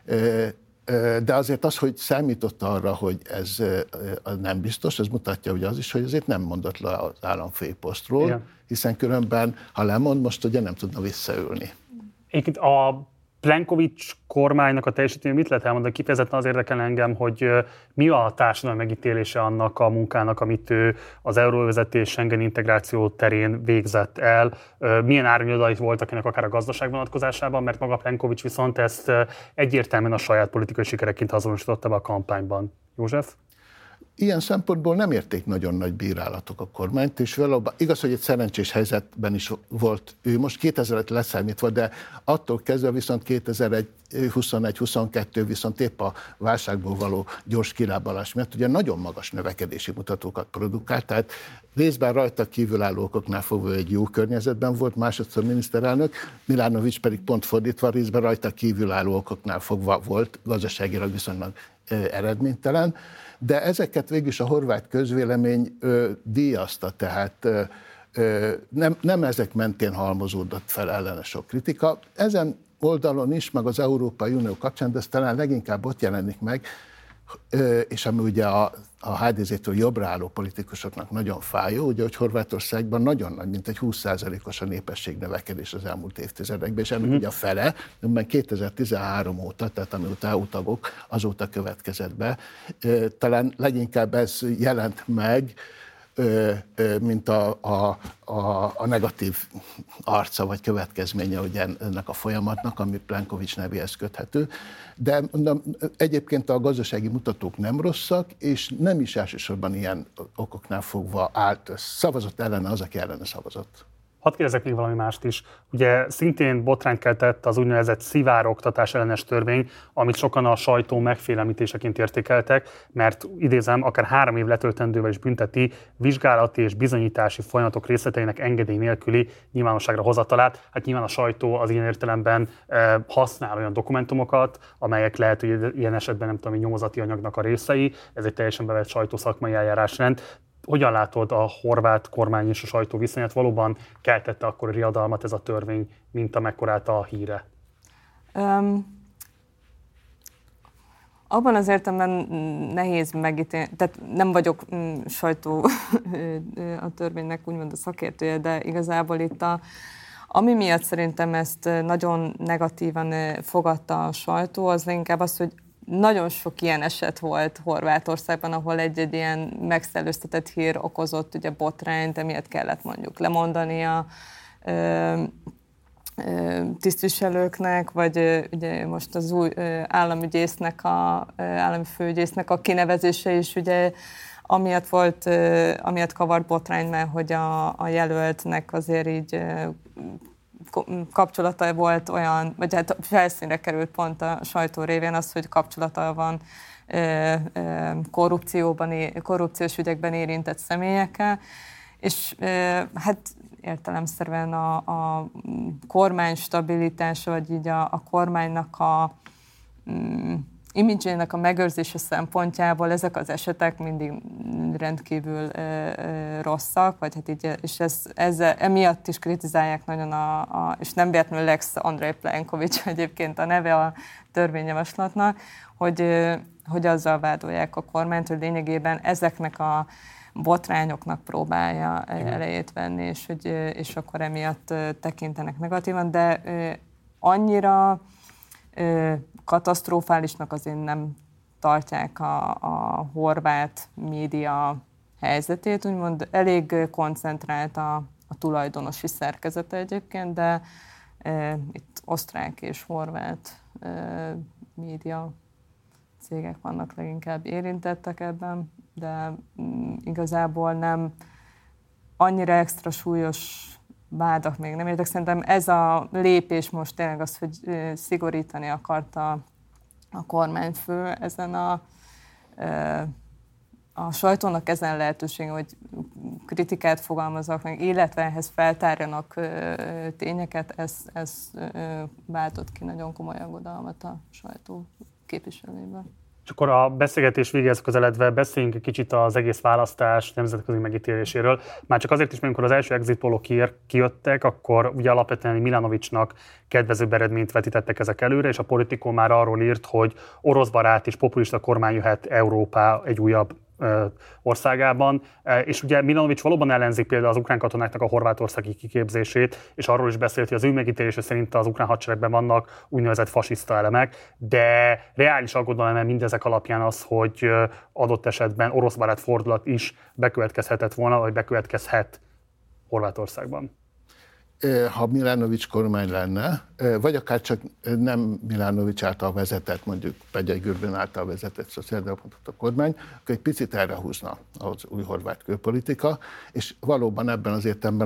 De azért az, hogy számított arra, hogy ez nem biztos, ez mutatja ugye az is, hogy azért nem mondott le az államfői posztról, igen. Hiszen különben, ha lemond, most ugye nem tudna visszaülni. Egyébként a Plenković kormánynak a teljesítmény mit lehet elmondani? Kifejezetten az érdekel engem, hogy mi a társadalmi megítélése annak a munkának, amit ő az euróövezet és Schengen integráció terén végzett el. Milyen árnyodai voltak ennek akár a gazdaság vonatkozásában, mert maga Plenković viszont ezt egyértelműen a saját politikai sikereként azonosította be a kampányban. József? Ilyen szempontból nem érték nagyon nagy bírálatok a kormányt, és valóban igaz, hogy egy szerencsés helyzetben is volt ő, most 2000-et leszámítva, de attól kezdve viszont 2021-22 viszont épp a válságból való gyors kilábalás miatt ugye nagyon magas növekedési mutatókat produkált, tehát részben rajta kívülálló okoknál fogva egy jó környezetben volt, másodszor miniszterelnök, Milanović pedig pont fordítva részben rajta kívülálló okoknál fogva volt, gazdaságilag viszonylag eredménytelen, de ezeket végülis a horvát közvélemény díjazta, tehát nem ezek mentén halmozódott fel ellene sok kritika. Ezen oldalon is, meg az Európai Unió kapcsán, de ez talán leginkább ott jelenik meg, és ami ugye a HDZ-től jobbra álló politikusoknak nagyon fájó, ugye, hogy Horvátországban nagyon nagy, mint egy 20%-os a népesség növekedés az elmúlt évtizedekben, és ennek ugye a fele, amiben 2013 óta, tehát amióta EU tagok, azóta következett be. Talán leginkább ez jelent meg, mint a negatív arca vagy következménye ugye ennek a folyamatnak, ami Plenković nevéhez köthető. De mondom, egyébként a gazdasági mutatók nem rosszak, és nem is elsősorban ilyen okoknál fogva szavazott ellene az, aki ellene szavazott. Hadd kérdezzek még valami mást is. Ugye szintén botrányt keltett az úgynevezett szivárogtatás ellenes törvény, amit sokan a sajtó megfélemlítéseként értékeltek, mert idézem, akár 3 év letöltendővel is bünteti vizsgálati és bizonyítási folyamatok részleteinek engedély nélküli nyilvánosságra hozatalát. Hát nyilván a sajtó az ilyen értelemben használ olyan dokumentumokat, amelyek lehet, hogy ilyen esetben nem tudom, nyomozati anyagnak a részei. Ez egy teljesen bevett sajtószakmai eljárásrend. Hogyan látod a horvát kormány és a sajtó viszonyát? Valóban keltette akkor a riadalmat ez a törvény, mint amekkorát a híre? Abban az értelemben nehéz megítélni, tehát nem vagyok sajtó a törvénynek úgymond a szakértője, de igazából itt ami miatt szerintem ezt nagyon negatívan fogadta a sajtó, az inkább az, hogy nagyon sok ilyen eset volt Horvátországban, ahol egy ilyen megszellőztetett hír okozott ugye botrányt, emiatt kellett mondjuk lemondani a tisztviselőknek, vagy ugye most az új államügyésznek, állami főügyésznek a kinevezése is ugye amiatt kavart botrány, mert hogy a jelöltnek azért így kapcsolata volt olyan, vagy hát felszínre került pont a sajtó révén az, hogy kapcsolata van korrupciós ügyekben érintett személyekkel, és hát értelemszerűen a kormány stabilitása, vagy így a kormánynak a imidzsének a megőrzése szempontjából ezek az esetek mindig rendkívül rosszak, vagy hát így, és emiatt is kritizálják nagyon és nem véletlenül Lex Andrej Plenković egyébként a neve a törvényjavaslatnak, hogy azzal vádolják a kormányt, hogy lényegében ezeknek a botrányoknak próbálja elejét venni, és akkor emiatt tekintenek negatívan, de annyira katasztrofálisnak azért nem tartják a horvát média helyzetét, úgymond elég koncentrált a tulajdonosi szerkezete egyébként, de itt osztrák és horvát média cégek vannak leginkább érintettek ebben, de igazából nem annyira extra súlyos vádak még nem értek. Szerintem ez a lépés most tényleg az, hogy szigorítani akarta a kormányfő ezen a sajtónak ezen lehetősége, hogy kritikát fogalmaznak meg, illetve ehhez feltárjanak tényeket, ez váltott ki nagyon komoly aggodalmat a sajtó képviselőjében. És akkor a beszélgetés végéhez közeledve beszéljünk egy kicsit az egész választás nemzetközi megítéléséről. Már csak azért is, mert amikor az első exit pollok kijöttek, akkor ugye alapvetően Milanovićnak kedvezőbb eredményt vetítettek ezek előre, és a Politico már arról írt, hogy oroszbarát és populista kormány jöhet Európa egy újabb országában, és ugye Milanović valóban ellenzik például az ukrán katonáknak a horvátországi kiképzését, és arról is beszélt, hogy az ő megítélése szerint az ukrán hadseregben vannak úgynevezett fasiszta elemek, de reális aggodalom mindezek alapján az, hogy adott esetben oroszbarát fordulat is bekövetkezhetett volna, vagy bekövetkezhet Horvátországban. Ha Milanović kormány lenne, vagy akár csak nem Milanović által vezetett, mondjuk Pegyei Gürbön által vezetett szociáldemokrata kormány, akkor egy picit erre húzna az új horvát külpolitika, és valóban ebben az értelemben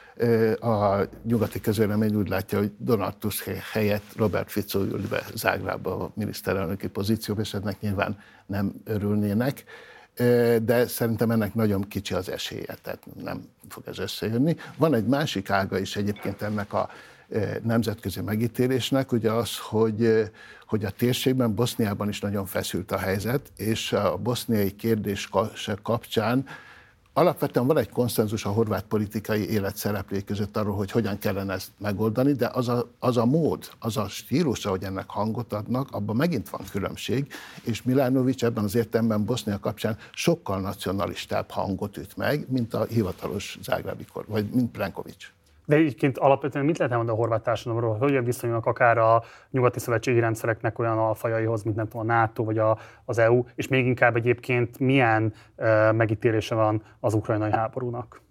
a nyugati közvélemény úgy látja, hogy Donald Tusk helyett Robert Fico ül be Zágrába a miniszterelnöki pozícióba, és ennek nyilván nem örülnének. De szerintem ennek nagyon kicsi az esélye, tehát nem fog ez összejönni. Van egy másik ága is egyébként ennek a nemzetközi megítélésnek, ugye az, hogy a térségben, Boszniában is nagyon feszült a helyzet, és a boszniai kérdés kapcsán alapvetően van egy konszenzus a horvát politikai élet szereplői között arról, hogy hogyan kellene ezt megoldani, de az a mód, az a stílus, ahogy ennek hangot adnak, abban megint van különbség, és Milanović ebben az értelemben Bosznia kapcsán sokkal nacionalistább hangot üt meg, mint a hivatalos zágrábi vagy mint Plenković. De egyébként alapvetően mit lehet elmondani a horvát társadalomról? Hogyan viszonyulnak akár a nyugati szövetségi rendszereknek olyan alfajaihoz, mint nem tudom, a NATO vagy az EU, és még inkább egyébként milyen megítélése van az ukrajnai háborúnak?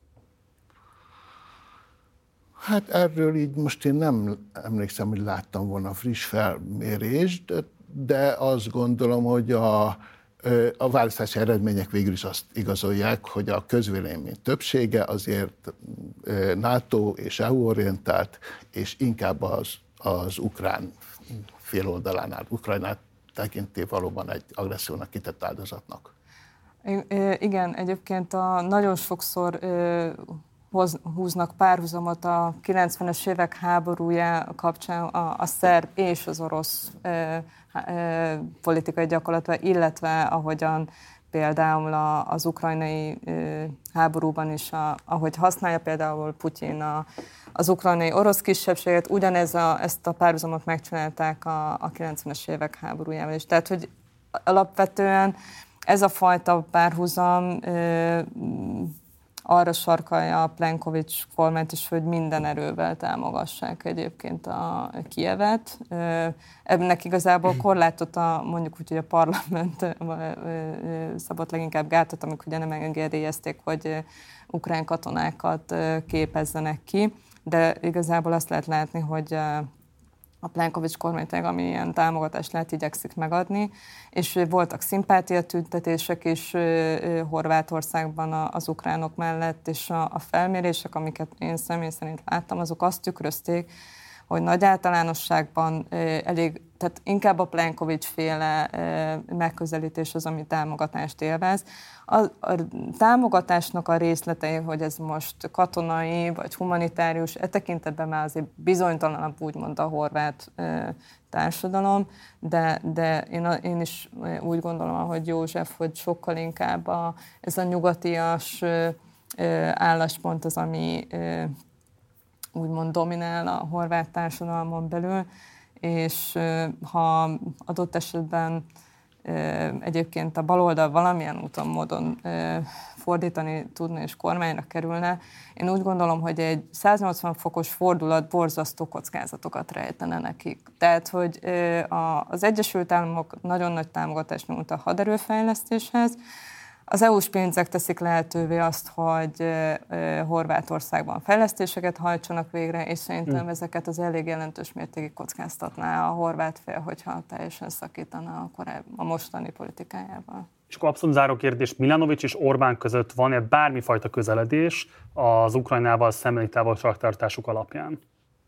Hát erről így most én nem emlékszem, hogy láttam volna friss felmérést, de azt gondolom, hogy A választási eredmények végül is azt igazolják, hogy a közvélemény többsége azért NATO és EU-orientált, és inkább az ukrán féloldalánál, Ukrajnát tekinti valóban egy agressziónak kitett áldozatnak. Igen, egyébként nagyon sokszor húznak párhuzamot a 90-es évek háborúja kapcsán a szerb és az orosz politikai gyakorlatban, illetve ahogyan például az ukrajnai háborúban is, ahogy használja például Putyin az ukrajnai orosz kisebbséget, ezt a párhuzamot megcsinálták a 90-es évek háborújával is. Tehát, hogy alapvetően ez a fajta párhuzam arra sarkalja a Plenković kormányt is, hogy minden erővel támogassák egyébként a Kijevet. Ennek igazából korlátot mondjuk úgy, hogy a parlament szabott leginkább gátat, amikor ugye nem engedélyezték, hogy ukrán katonákat képezzenek ki, de igazából azt lehet látni, hogy a Plenković kormány, ami ilyen támogatást lehet, igyekszik megadni, és voltak szimpátiatüntetések is Horvátországban az ukránok mellett, és a felmérések, amiket én személy szerint láttam, azok azt tükrözték, hogy nagy általánosságban tehát inkább a Plenković-féle megközelítés az, ami támogatást élvez. A támogatásnak a részletei, hogy ez most katonai vagy humanitárius, tekintetben már azért bizonytalanabb úgymond a horvát társadalom, de én is úgy gondolom, ahogy József, hogy sokkal inkább ez a nyugatias álláspont az, ami úgymond dominál a horvát társadalmon belül, és ha adott esetben egyébként a baloldal valamilyen úton, módon fordítani tudna és kormányra kerülne, én úgy gondolom, hogy egy 180 fokos fordulat borzasztó kockázatokat rejtene nekik. Tehát, hogy az Egyesült Államok nagyon nagy támogatást nyújt a haderőfejlesztéshez, az EU-s pénzek teszik lehetővé azt, hogy Horvátországban fejlesztéseket hajtsanak végre, és szerintem ezeket az elég jelentős mértékig kockáztatná a horvát fél, hogyha teljesen szakítana a mostani politikájával. És akkor abszolút záró kérdés, Milanović és Orbán között van-e bármifajta közeledés az Ukrajnával szembeni távolságtartásuk alapján?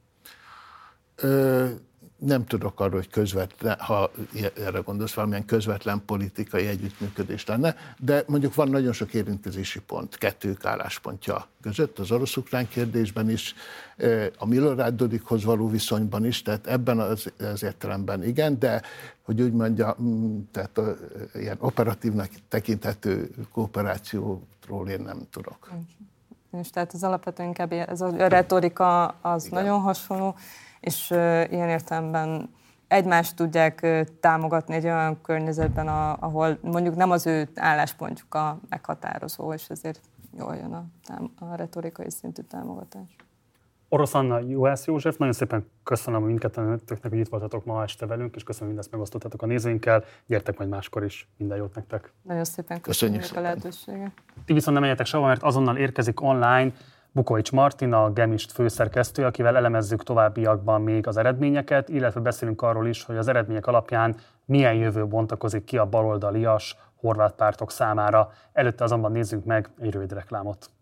Nem tudok arról, hogy közvetlen, ha erre gondolsz, valamilyen közvetlen politikai együttműködés lenne, de mondjuk van nagyon sok érintkezési pont, kettők álláspontja között, az orosz-ukrán kérdésben is, a Milorad Dodikhoz való viszonyban is, tehát ebben az értelemben igen, de hogy úgy mondja, tehát ilyen operatívnak tekinthető kooperációról én nem tudok. És tehát az alapvetően inkább ez a retorika az igen. Nagyon hasonló, és ilyen értelemben egymást tudják támogatni egy olyan környezetben, ahol mondjuk nem az ő álláspontjuk a meghatározó, és ezért jól jön a retorikai szintű támogatás. Orosz Anna, Juhász József, nagyon szépen köszönöm mindkettőtöknek, hogy itt voltatok ma este velünk, és köszönöm, hogy mindezt megosztottatok a nézőinkkel. Gyertek majd máskor is, minden jót nektek. Nagyon szépen köszönjük a lehetőséget. Ti viszont nem menjetek sehova, mert azonnal érkezik online Bukovics Martin, a Gemist főszerkesztő, akivel elemezzük továbbiakban még az eredményeket, illetve beszélünk arról is, hogy az eredmények alapján milyen jövő bontakozik ki a baloldalias horvát pártok számára. Előtte azonban nézzünk meg egy rövid reklámot.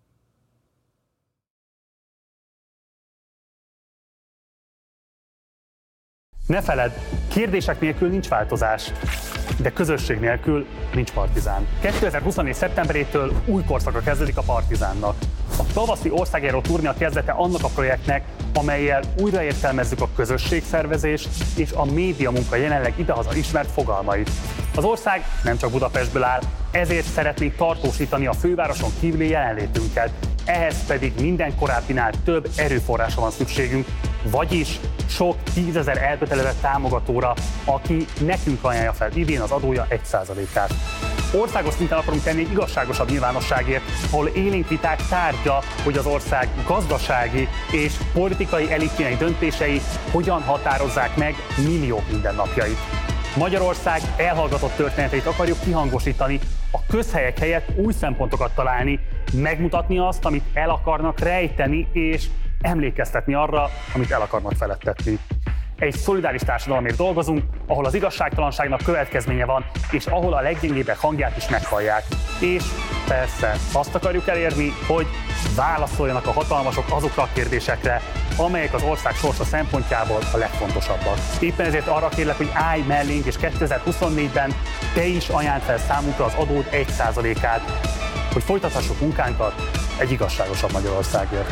Ne feledd, kérdések nélkül nincs változás, de közösség nélkül nincs Partizán. 2024. szeptemberétől új korszaka kezdődik a Partizánnak. A tavaszi országjáró turné a kezdete annak a projektnek, amellyel újraértelmezzük a közösségszervezést és a médiamunka jelenleg idehaza ismert fogalmait. Az ország nem csak Budapestből áll, ezért szeretnénk tartósítani a fővároson kívüli jelenlétünket. Ehhez pedig minden korábbinál több erőforrásra van szükségünk, vagyis sok 10 000 elkötelezett támogatóra, aki nekünk ajánlja fel idén az adója 1%-át. Országos szinten akarunk tenni egy igazságosabb nyilvánosságért, ahol élénk viták tárgya, hogy az ország gazdasági és politikai elitjének döntései hogyan határozzák meg milliók mindennapjait. Magyarország elhallgatott történeteit akarjuk kihangosítani, a közhelyek helyett új szempontokat találni, megmutatni azt, amit el akarnak rejteni, és emlékeztetni arra, amit el akarnak feledtetni. egy szolidáris társadalomért dolgozunk, ahol az igazságtalanságnak következménye van, és ahol a leggyengébbek hangját is meghallják. És persze azt akarjuk elérni, hogy válaszoljanak a hatalmasok azokra a kérdésekre, amelyek az ország sorsa szempontjából a legfontosabbak. Éppen ezért arra kérlek, hogy állj mellénk, és 2024-ben te is ajánld fel számunkra az adód 1%-át, hogy folytathassuk munkánkat egy igazságosabb Magyarországért.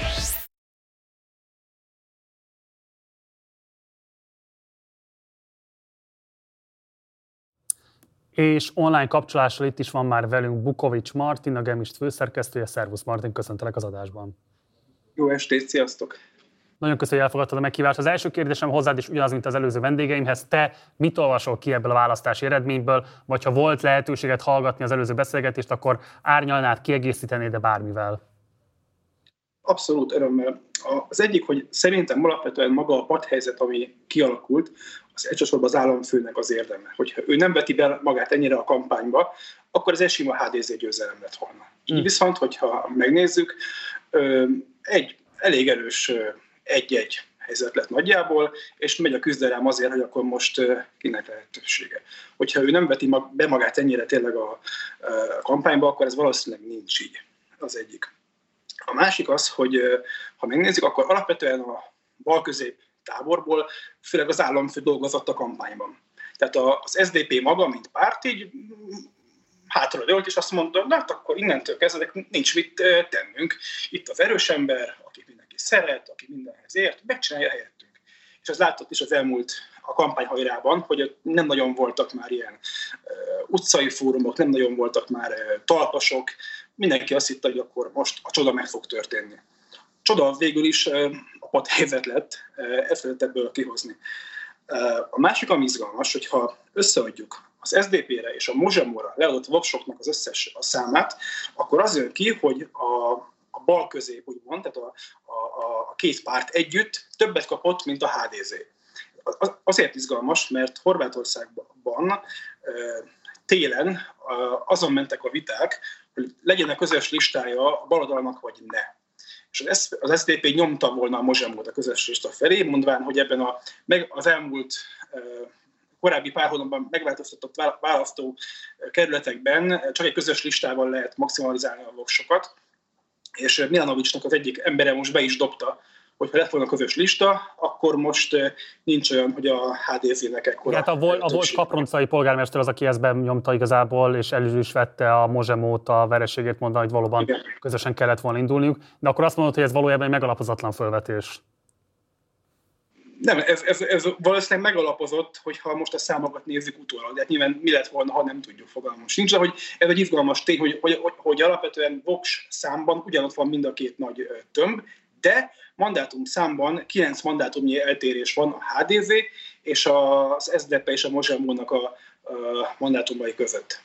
És online kapcsolással itt is van már velünk Bukovics Martin, a Gemist főszerkesztője. Szervusz Martin, köszöntelek az adásban. Jó estét, sziasztok! Nagyon köszönöm, hogy elfogadtad a meghívást. Az első kérdésem hozzád is ugyanaz, mint az előző vendégeimhez. Te mit olvasol ki ebből a választási eredményből, vagy ha volt lehetőséget hallgatni az előző beszélgetést, akkor árnyalnád, kiegészítenéd-e bármivel? Abszolút örömmel. Az egyik, hogy szerintem alapvetően maga a padhelyzet, ami kialakult, az elsősorban az államfőnek az érdeme. Hogyha ő nem veti be magát ennyire a kampányba, akkor ez egy sima HDZ győzelem lett volna. Így viszont, hogyha megnézzük, egy elég erős 1-1 helyzet lett nagyjából, és megy a küzdelem azért, hogy akkor most kinek lehetősége. Hogyha ő nem veti be magát ennyire tényleg a kampányba, akkor ez valószínűleg nincs így. Az egyik. A másik az, hogy ha megnézzük, akkor alapvetően a balközép táborból főleg az államfő dolgozott a kampányban. Tehát az SDP maga, mint párt, így hátradőlt, és azt mondta, na hát akkor innentől kezdve nincs mit tennünk. Itt az erős ember, aki mindenki szeret, aki mindenhez ért, megcsinálja helyettünk. És az látszott is az elmúlt a kampányhajrában, hogy nem nagyon voltak már ilyen utcai fórumok, nem nagyon voltak már talpasok. Mindenki azt hitte, hogy akkor most a csoda meg fog történni. A csoda végül is a padhelyzet lett, ezt lehet ebből kihozni. A másik, ami izgalmas, hogyha összeadjuk az SDP-re és a Mozsemóra leadott voksoknak az összes a számát, akkor az jön ki, hogy a bal közép, úgymond, tehát a két párt együtt többet kapott, mint a HDZ. Azért izgalmas, mert Horvátországban télen azon mentek a viták, hogy legyen a közös listája a baloldalnak, vagy ne. És az SDP nyomta volna a Mozsemót a közös lista felé, mondván, hogy ebben az elmúlt korábbi pár hónapban megváltoztatott választókerületekben csak egy közös listával lehet maximalizálni a voksokat. És Milanovićnak az egyik embere most be is dobta, hogy ha lett volna közös lista, akkor most nincs olyan, hogy a HDZ-nek ekkora. Hát a volt kaproncai polgármester az, aki ezt benyomta igazából, és elő is vette a Mozsemót a vereségét, mondva, hogy valóban igen, közösen kellett volna indulniuk. De akkor azt mondod, hogy ez valójában egy megalapozatlan fölvetés. Nem, ez valószínűleg megalapozott, hogyha most a számokat nézzük utólag. De hát nyilván mi lett volna, ha nem tudjuk, fogalmos nincs. De hogy ez egy izgalmas tény, hogy alapvetően voks számban ugyanott van mind a két nagy tömb, de mandátum számban 9 mandátumnyi eltérés van a HDZ és az SDP és a Mozsemónak a mandátumai között.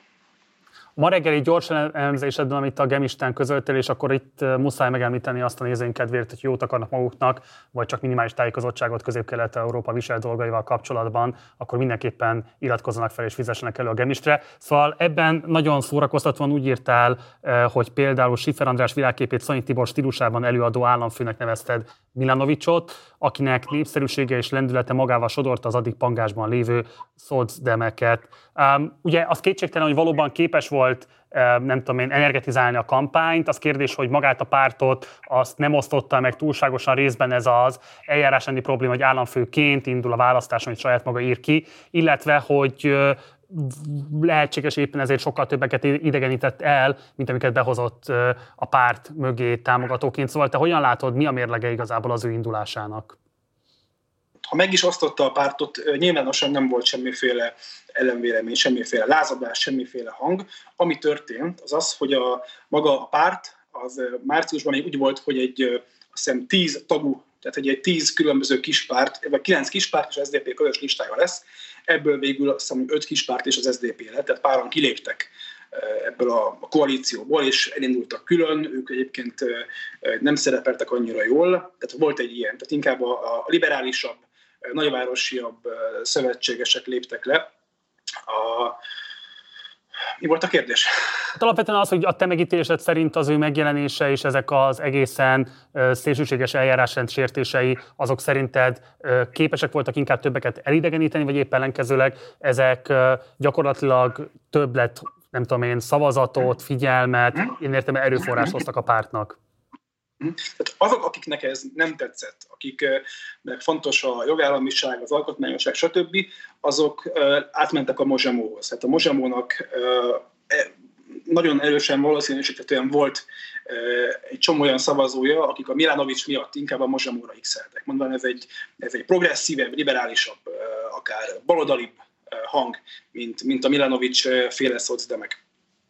Ma reggeli gyors elemzésedben, amit a Gemisten közöltél, és akkor itt muszáj megemlíteni azt a nézőink kedvéért, hogy jót akarnak maguknak, vagy csak minimális tájékozottságot Közép-Kelet-Európa visel dolgaival kapcsolatban, akkor mindenképpen iratkozzanak fel és fizessenek elő a Gemistre. Szóval ebben nagyon szórakoztatóan úgy írtál, hogy például Schiffer András világképét Szanyi Tibor stílusában előadó államfőnek nevezted Milanovićot, akinek népszerűsége és lendülete magával sodorta az addig pangásban lévő szocdemeket. Ugye az kétségtelen, hogy valóban képes volt, nem tudom én, energetizálni a kampányt. Az kérdés, hogy magát a pártot azt nem osztotta meg túlságosan, részben ez az eljárásrendi probléma, hogy államfőként indul a választáson, hogy saját maga ír ki, illetve, hogy lehetséges éppen ezért sokkal többeket idegenített el, mint amiket behozott a párt mögé támogatóként. Szóval te hogyan látod, mi a mérlege igazából az ő indulásának? Ha meg is osztotta a pártot, nyilvánosan nem volt semmiféle ellenvélemény, semmiféle lázadás, semmiféle hang. Ami történt, az az, hogy maga a párt az márciusban úgy volt, hogy azt hiszem 10 tagú, tehát egy 10 különböző kispárt, vagy 9 kispárt és az SDP közös listája lesz. Ebből végül azt hiszem 5 kispárt és az SDP lett, tehát páran kiléptek ebből a koalícióból, és elindultak külön, ők egyébként nem szerepeltek annyira jól, tehát volt egy ilyen, tehát inkább a liberálisabb, nagyvárosiabb szövetségesek léptek le. Mi volt a kérdés? Hát alapvetően az, hogy a te megítélésed szerint az ő megjelenése és ezek az egészen szélsőséges eljárásrend sértései, azok szerinted képesek voltak inkább többeket elidegeníteni, vagy épp ellenkezőleg ezek gyakorlatilag többlet, nem tudom én, szavazatot, figyelmet, én értem, erőforrás hoztak a pártnak? Tehát azok, akiknek ez nem tetszett, akiknek fontos a jogállamiság, az alkotmányosság, stb., azok átmentek a Mozsamóhoz. Hát a Mozsamónak nagyon erősen valószínűsíthetően volt egy csomó olyan szavazója, akik a Milanovic miatt inkább a Mozsamóra x-eltek. Mondván ez egy progresszívebb, liberálisabb, akár baloldalibb hang, mint a Milanovic féle szocdemek.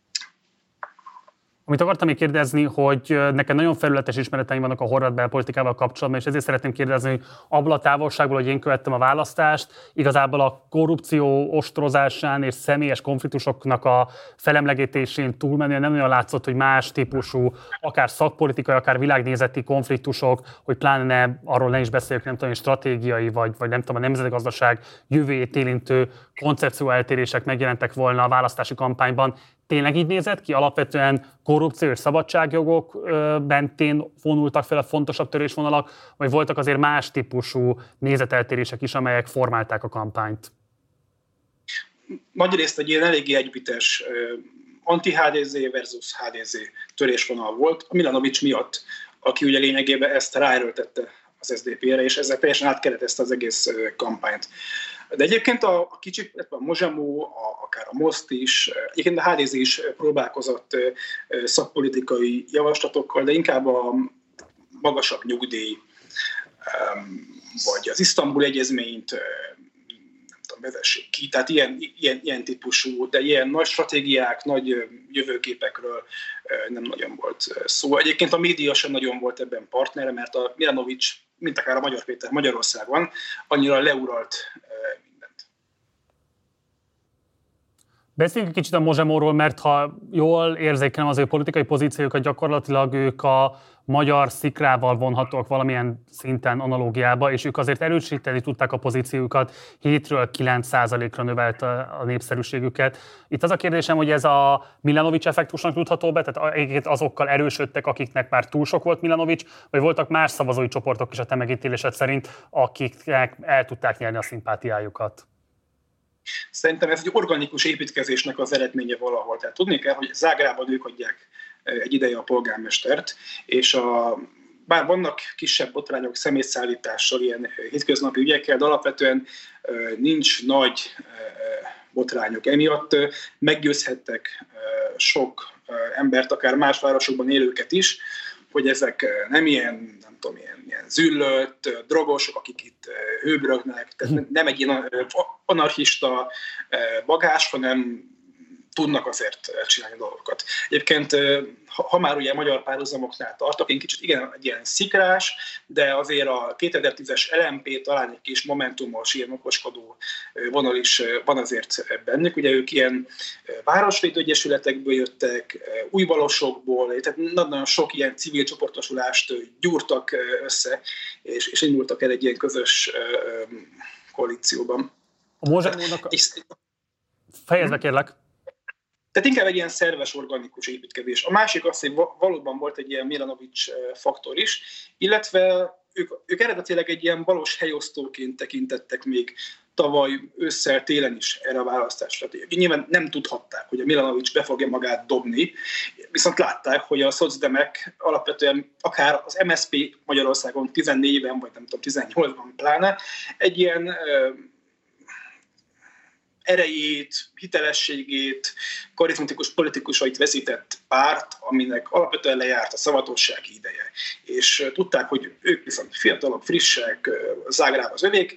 Amit akartam még kérdezni, hogy neked nagyon felületes ismereteim vannak a horvát belpolitikával kapcsolatban, és ezért szeretném kérdezni, hogy abból a távolságból, hogy én követtem a választást, igazából a korrupció ostrozásán és személyes konfliktusoknak a felemlegítésén túlmenően nem olyan látszott, hogy más típusú, akár szakpolitikai, akár világnézeti konfliktusok, hogy pláne arról ne is beszéljük, nem tudom, stratégiai, vagy nem tudom, a nemzeti gazdaság jövőjét érintő koncepcióeltérések megjelentek volna a választási kampányban. Tényleg így nézett ki? Alapvetően korrupció és szabadságjogok mentén vonultak fel a fontosabb törésvonalak, vagy voltak azért más típusú nézeteltérések is, amelyek formálták a kampányt? Nagyrészt egy ilyen eléggé egybites anti-HDZ versus HDZ törésvonal volt, a Milanovic miatt, aki ugye lényegében ezt ráerőltette az SZDP-re, és ezzel teljesen átkeretezte az egész kampányt. De egyébként a kicsik, a Mozsamó, akár a MOSZT is, egyébként a HDZ is próbálkozott szakpolitikai javaslatokkal, de inkább a magasabb nyugdíj, vagy az Isztambul egyezményt nem tudom, vezessék ki. Tehát ilyen típusú, de ilyen nagy stratégiák, nagy jövőképekről nem nagyon volt szó. Egyébként a média sem nagyon volt ebben partnere, mert a Milanovic, mint akár a Magyar Péter Magyarországon, annyira leuralt mindent. Beszéljünk egy kicsit a Mozsamóról, mert ha jól érzékelem az ő politikai pozíciókat, gyakorlatilag ők a magyar szikrával vonhatóak valamilyen szinten analógiába, és ők azért erősíteni tudták a pozíciójukat, 7-ről 9%-ra növelt a népszerűségüket. Itt az a kérdésem, hogy ez a Milanovic effektusnak tudható be, tehát azokkal erősödtek, akiknek már túl sok volt Milanovic, vagy voltak más szavazói csoportok is a te megítélésed szerint, akiknek el tudták nyerni a szimpátiájukat? Szerintem ez egy organikus építkezésnek az eredménye valahol. Tehát tudni kell, hogy Zágrában ők adják egy ideje a polgármestert, és bár vannak kisebb botrányok személyszállítással, ilyen hétköznapi ügyekkel, de alapvetően nincs nagy botrányok. Emiatt meggyőzhettek sok embert, akár más városokban élőket is, hogy ezek nem ilyen, nem tudom, ilyen züllött, drogosok, akik itt hőbrögnek, tehát nem egy ilyen anarchista bagás, hanem tudnak azért csinálni dolgokat. Egyébként, ha már ugye magyar párhuzamoknál tartok, én kicsit igen, egy ilyen szikrás, de azért a 2010-es LMP talán egy kis momentumos, ilyen okoskodó vonal is van azért bennük. Ugye ők ilyen városvédőegyesületekből jöttek, újbalosokból, tehát nagyon sok ilyen civil csoportosulást gyúrtak össze, és indultak el egy ilyen közös koalícióban. A Mozsamónak... Fejezd be, kérlek. Tehát inkább egy ilyen szerves, organikus építkezés. A másik az, hogy valóban volt egy ilyen Milanovic faktor is, illetve ők eredetileg egy ilyen balos helyosztóként tekintettek még tavaly ősszel, télen is erre a választásra. Nyilván nem tudhatták, hogy a Milanovic be fogja magát dobni, viszont látták, hogy a szocdemek alapvetően akár az MSZP Magyarországon 14-ben, vagy nem tudom, 18-ban pláne, egy ilyen erejét, hitelességét, karizmatikus politikusait veszített párt, aminek alapvetően lejárt a szavatossági ideje. És tudták, hogy ők viszont fiatalok, frissek, Zágráb az övék,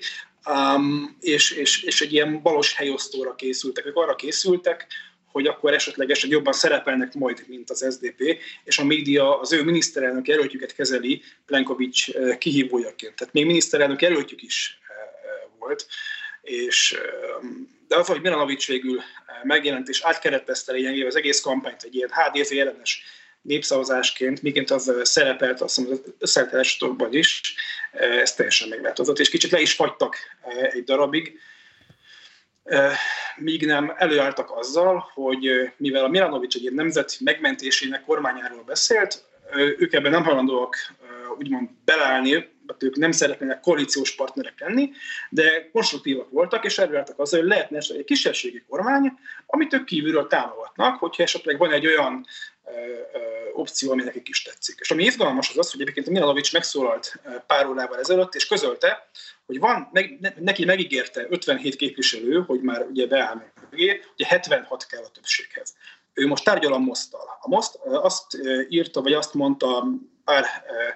és egy ilyen balos helyosztóra készültek. Ők arra készültek, hogy akkor esetlegesen jobban szerepelnek majd, mint az SDP, és a média az ő miniszterelnök jelöltjüket kezeli Plenković kihívójaként. Tehát még miniszterelnök jelöltjük is volt, de az, hogy Milanovic végül megjelent és átkeretezte lényegében az egész kampányt egy ilyen HDZ ellenes népszavazásként, miként az szerepelt azt hiszem az összeállításokban is, ez teljesen megváltozott, és kicsit le is fagytak egy darabig. míg nem előálltak azzal, hogy mivel a Milanović egy nemzet megmentésének kormányáról beszélt, ők ebben nem hajlandóak úgymond beleállni, mert ők nem szeretnének koalíciós partnerek lenni, de konstruktívak voltak, és előálltak azzal, hogy lehetne egy kisebbségi kormány, amit ők kívülről támogatnak, hogyha esetleg van egy olyan opció, ami nekik is tetszik. És ami izgalmas az, hogy egyébként a Milanović megszólalt pár órával ezelőtt, és közölte, hogy neki megígérte 57 képviselő, hogy már ugye beáll mögé, ugye 76 kell a többséghez. Ő most tárgyal a MOSZT-tal. A MOSZT azt írta, vagy azt mondta pár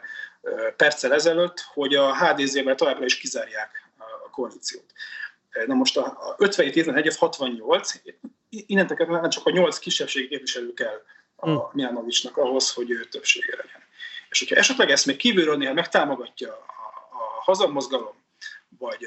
perccel ezelőtt, hogy a HDZ-vel továbbra is kizárják a koalíciót. Na most a 57-11, ez 68, innentől kezdve csak a 8 kisebbségi képviselő kell a Milanovićnak ahhoz, hogy ő többsége legyen. És hogyha esetleg ezt még kívülről néha megtámogatja a hazamozgalom, vagy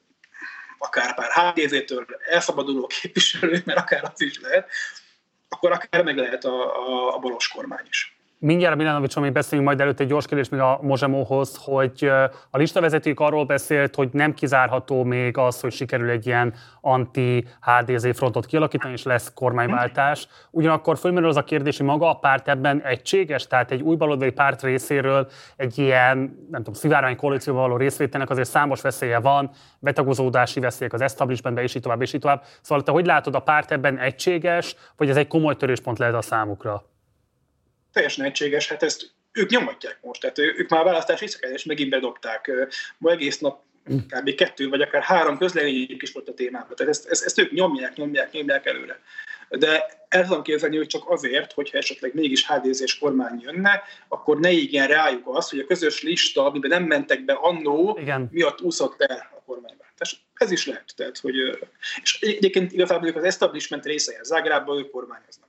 akár pár HDZ-től elszabaduló képviselő, mert akár az is lehet, akkor akár meg lehet a balos kormány is. Mindjárt Milanovićról még beszélünk, majd előtt egy gyors kérdés még a Mozsemóhoz, hogy a listavezetők arról beszélt, hogy nem kizárható még az, hogy sikerül egy ilyen anti-HDZ frontot kialakítani, és lesz kormányváltás. Ugyanakkor fölmerül az a kérdés, hogy maga a párt ebben egységes, tehát egy új baloldali párt részéről egy ilyen, nem tudom, szivárvány koalícióval való részvételnek azért számos veszélye van, betagozódási veszélyek az establishmentben, és így tovább, és így tovább. Szóval te hogy látod, a párt ebben egységes, vagy ez egy komoly töréspont lehet a számukra? Teljesen egységes, hát ezt ők nyomatják most, tehát ők már a választás éjszakán is megint bedobták, ma egész nap kb. 2 vagy akár 3 közleményük is volt a témában, tehát ezt ők nyomják előre. De el tudom képzelni, hogy csak azért, hogyha esetleg mégis HDZ-s kormány jönne, akkor ne ígyen rájuk az, hogy a közös lista, amiben nem mentek be annó, miatt úszott el a kormányváltás. Ez is lehet. Tehát, hogy, és egyébként igazából ők az establishment részei, a Zágrábban ők kormányoznak.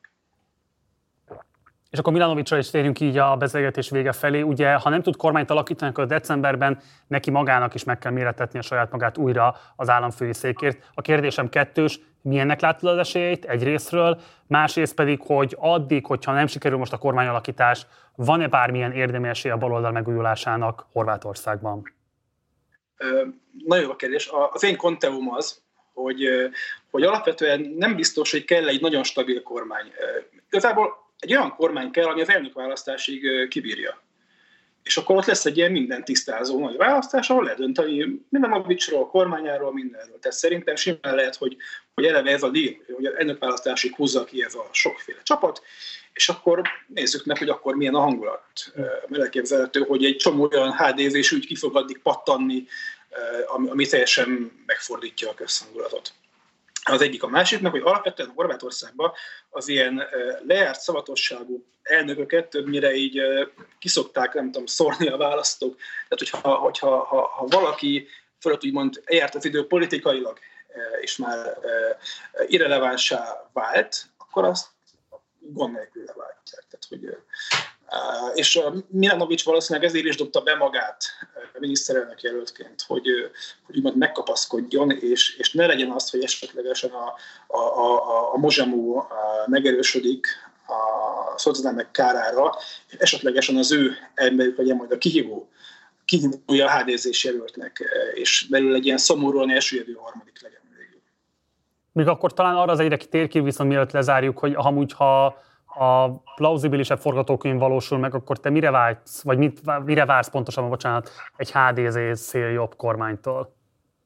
És akkor Milanovićra is térjünk így a beszélgetés vége felé. Ugye, ha nem tud kormányt alakítani, akkor decemberben neki magának is meg kell méretetni a saját magát újra az államfői székért. A kérdésem kettős, milyennek látod az esélyeit egyrészről, másrészt pedig, hogy addig, hogyha nem sikerül most a kormányalakítás, van-e bármilyen érdemi esély a baloldal megújulásának Horvátországban? Nagyon jó a kérdés. Az én konteum az, hogy alapvetően nem biztos, hogy kell egy nagyon stabil kormány. Igazából egy olyan kormány kell, ami az elnökválasztásig kibírja. És akkor ott lesz egy ilyen minden tisztázó nagy választás, ahol lehet dönteni Milanovićról, a kormányáról, mindenről. Tehát szerintem simán lehet, hogy eleve ez a deal, hogy az elnökválasztásig húzza ki ez a sokféle csapat, és akkor nézzük meg, hogy akkor milyen a hangulat. Elképzelhető, hogy egy csomó olyan HDZ-s ügy ki fog addig pattanni, ami teljesen megfordítja a közhangulatot. Az egyik, a másik meg, hogy alapvetően Horvátországban az ilyen lejárt szavatosságú elnököket többnyire így kiszokták, nem tudom, szórni a választók. Tehát, hogyha valaki fölött úgymond eljárt az idő politikailag, és már irrelevánsá vált, akkor azt gond nélkül leváltják. Tehát, hogy és Milanović valószínűleg ezért is dobta be magát miniszterelnök jelöltként, hogy úgymond megkapaszkodjon, és ne legyen az, hogy esetlegesen a Mozsemó megerősödik a szociális kárára, és esetlegesen az ő emberük legyen majd a kihívója a HDZ-s jelöltnek, és belül egy ilyen szomorúan elsüllyedő harmadik legyen végül. Még akkor talán arra az egyre tér ki, viszont mielőtt lezárjuk, hogy ha a plauzibilisebb forgatókönyv valósul meg, akkor te mire vágysz, vagy mire vársz pontosabban, bocsánat, egy HDZ széljobb kormánytól?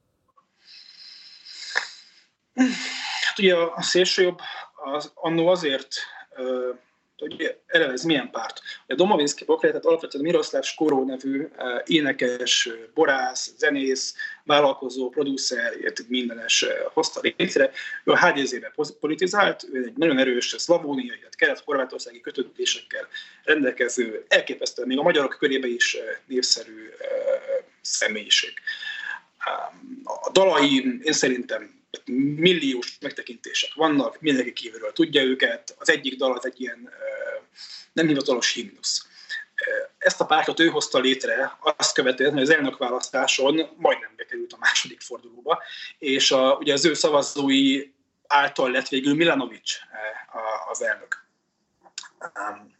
Hát ugye a szélsőjobb annó azért, hogy eleve ez milyen párt. A Domovinski pokret, tehát alapvetően Miroslav Škoro nevű énekes, borász, zenész, vállalkozó, producer, mindenes hozta létre. Ő a HDZ-be politizált, ő egy nagyon erős szlavóniai, kelet-horvátországi kötődésekkel rendelkező, elképesztően még a magyarok körében is népszerű személyiség. A dalai, én szerintem milliós megtekintések vannak, mindenki kívülről tudja őket. Az egyik dal az egy ilyen nem hivatalos himnusz. Ezt a pártot ő hozta létre, azt követően, hogy az elnökválasztáson majdnem bekerült a második fordulóba, és ugye az ő szavazói által lett végül Milanović az elnök.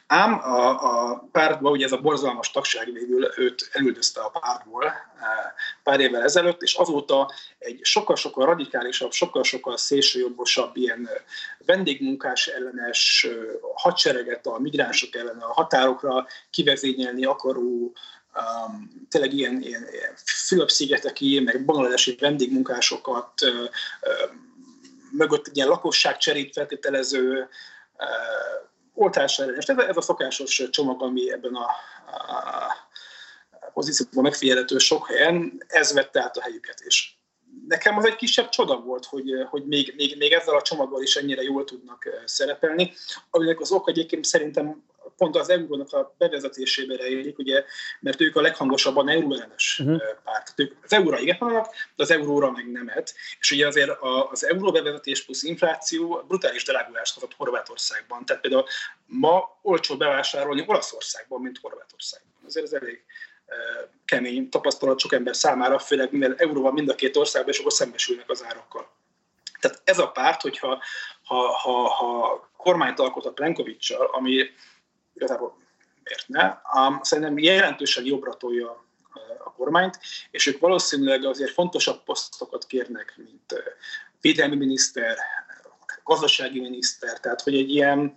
Ám a pártban, ugye ez a borzalmas tagság végül őt elüldözte a pártból pár évvel ezelőtt, és azóta egy sokkal-sokkal radikálisabb, sokkal-sokkal szélsőjobbosabb ilyen vendégmunkás ellenes hadsereget a migránsok ellen, a határokra kivezényelni akaró, tényleg ilyen Fülöp-szigeteki, meg bangladesi vendégmunkásokat mögött ilyen lakosságcserét feltételező oltás ellenes. Ez a szokásos csomag, ami ebben a pozícióban megfigyelhető sok helyen, ez vette át a helyüket. És nekem az egy kisebb csoda volt, hogy még ezzel a csomaggal is ennyire jól tudnak szerepelni, aminek az ok egyébként szerintem pont az eurónak a bevezetésébe rejlik, ugye, mert ők a leghangosabban euróellenes párt. Ők az euróra igen vannak, de az euróra meg nemet. És ugye azért az euró bevezetés plusz infláció brutális drágulást hozott Horvátországban. Tehát például ma olcsó bevásárolni Olaszországban, mint Horvátországban. Azért ez elég kemény tapasztalat sok ember számára, főleg mivel euró van mind a két országban, és akkor szembesülnek az árakkal. Tehát ez a párt, hogyha ha kormányt alkot a Plenkovićsal, ami igazából miért ne, szerintem jelentősen jobbra tolja a kormányt, és ők valószínűleg azért fontosabb posztokat kérnek, mint védelmi miniszter, gazdasági miniszter, tehát hogy egy ilyen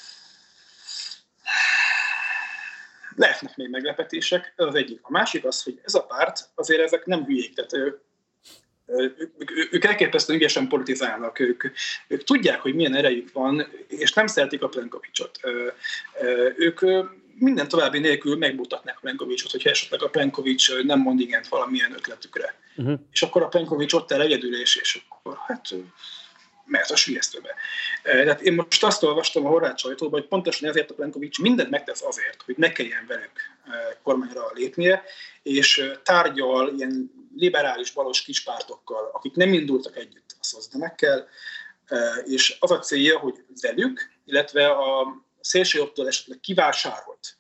lehetnek még meglepetések, ez az egyik. A másik az, hogy ez a párt, azért ezek nem hülyék, tehát ők elképesztően ügyesen politizálnak, ők tudják, hogy milyen erejük van, és nem szeretik a Plenkovićot. Ők minden további nélkül megmutatnak a Plenkovićot, hogyha esetleg a Plenković nem mond igent valamilyen ötletükre. És akkor a Plenković ott el egyedül és akkor mehet a sülyeztőbe. Tehát én most azt olvastam a horvát sajtóban, hogy pontosan ezért a Plenković mindent megtesz azért, hogy ne kelljen velük kormányra lépnie, és tárgyal ilyen liberális balos kispártokkal, akik nem indultak együtt a szocdemekkel, és az a célja, hogy velük, illetve a szélsőjobbtól esetleg kivásárolt,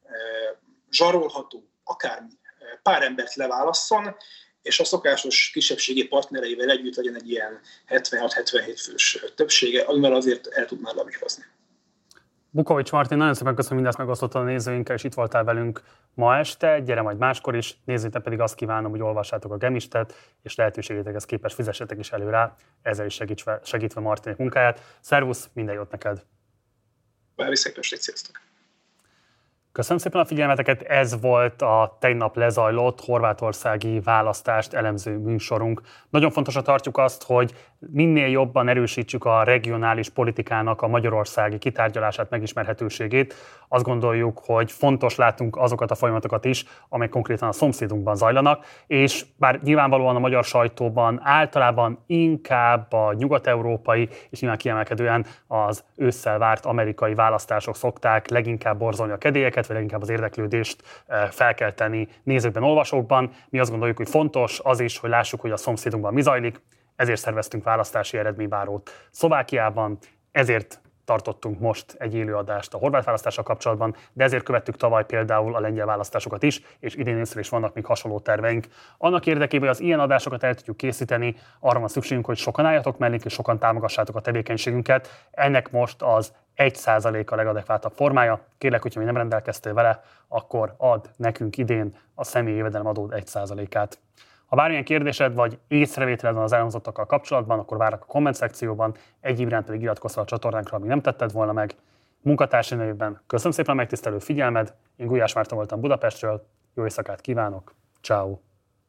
zsarolható, akármi pár embert leválasszon, és a szokásos kisebbségi partnereivel együtt legyen egy ilyen 76-77 fős többsége, amivel azért el tudná lavírozni. Bukovics Martin, nagyon szépen köszönöm, mindezt megosztottad a nézőinkkel, és itt voltál velünk ma este. Gyere majd máskor is, nézzétek pedig azt kívánom, hogy olvassátok a Gemistet, és lehetőségétekhez képest fizessetek is elő rá, ezzel is segítve Martinék munkáját. Szervusz, minden jót neked! Bármi szép estét, sziasztok! Köszönöm szépen a figyelmeteket, ez volt a tegnap lezajlott horvátországi választást elemző műsorunk. Nagyon fontosra tartjuk azt, hogy minél jobban erősítsük a regionális politikának a magyarországi kitárgyalását, megismerhetőségét. Azt gondoljuk, hogy fontos látunk azokat a folyamatokat is, amelyek konkrétan a szomszédunkban zajlanak, és bár nyilvánvalóan a magyar sajtóban általában inkább a nyugat-európai és nyilván kiemelkedően az ősszel várt amerikai választások szokták leginkább borzolni a kedélyeket, vagy leginkább az érdeklődést felkelteni nézőkben, olvasókban. Mi azt gondoljuk, hogy fontos az is, hogy lássuk, hogy a szomszédunkban mi zajlik, ezért szerveztünk választási eredménybárót Szlovákiában, ezért tartottunk most egy élőadást a horvát választással kapcsolatban, de ezért követtük tavaly például a lengyel választásokat is, és idén ősszel is vannak még hasonló terveink. Annak érdekében, hogy az ilyen adásokat el tudjuk készíteni, arra van szükségünk, hogy sokan álljatok mellénk, és sokan támogassátok a tevékenységünket. Ennek most az 1% a legadekvátabb formája. Kérlek, hogyha még nem rendelkeztél vele, akkor add nekünk idén a személyi jövedelemadód 1%-át. Ha bármilyen kérdésed vagy észrevételed van az elhangzottakkal kapcsolatban, akkor várok a komment szekcióban, egyéb iránt pedig iratkozz fel a csatornánkra, amíg nem tetted volna meg. Munkatársi nevében köszönöm szépen a megtisztelő figyelmed, én Gulyás Márton voltam Budapestről, jó éjszakát kívánok, ciao.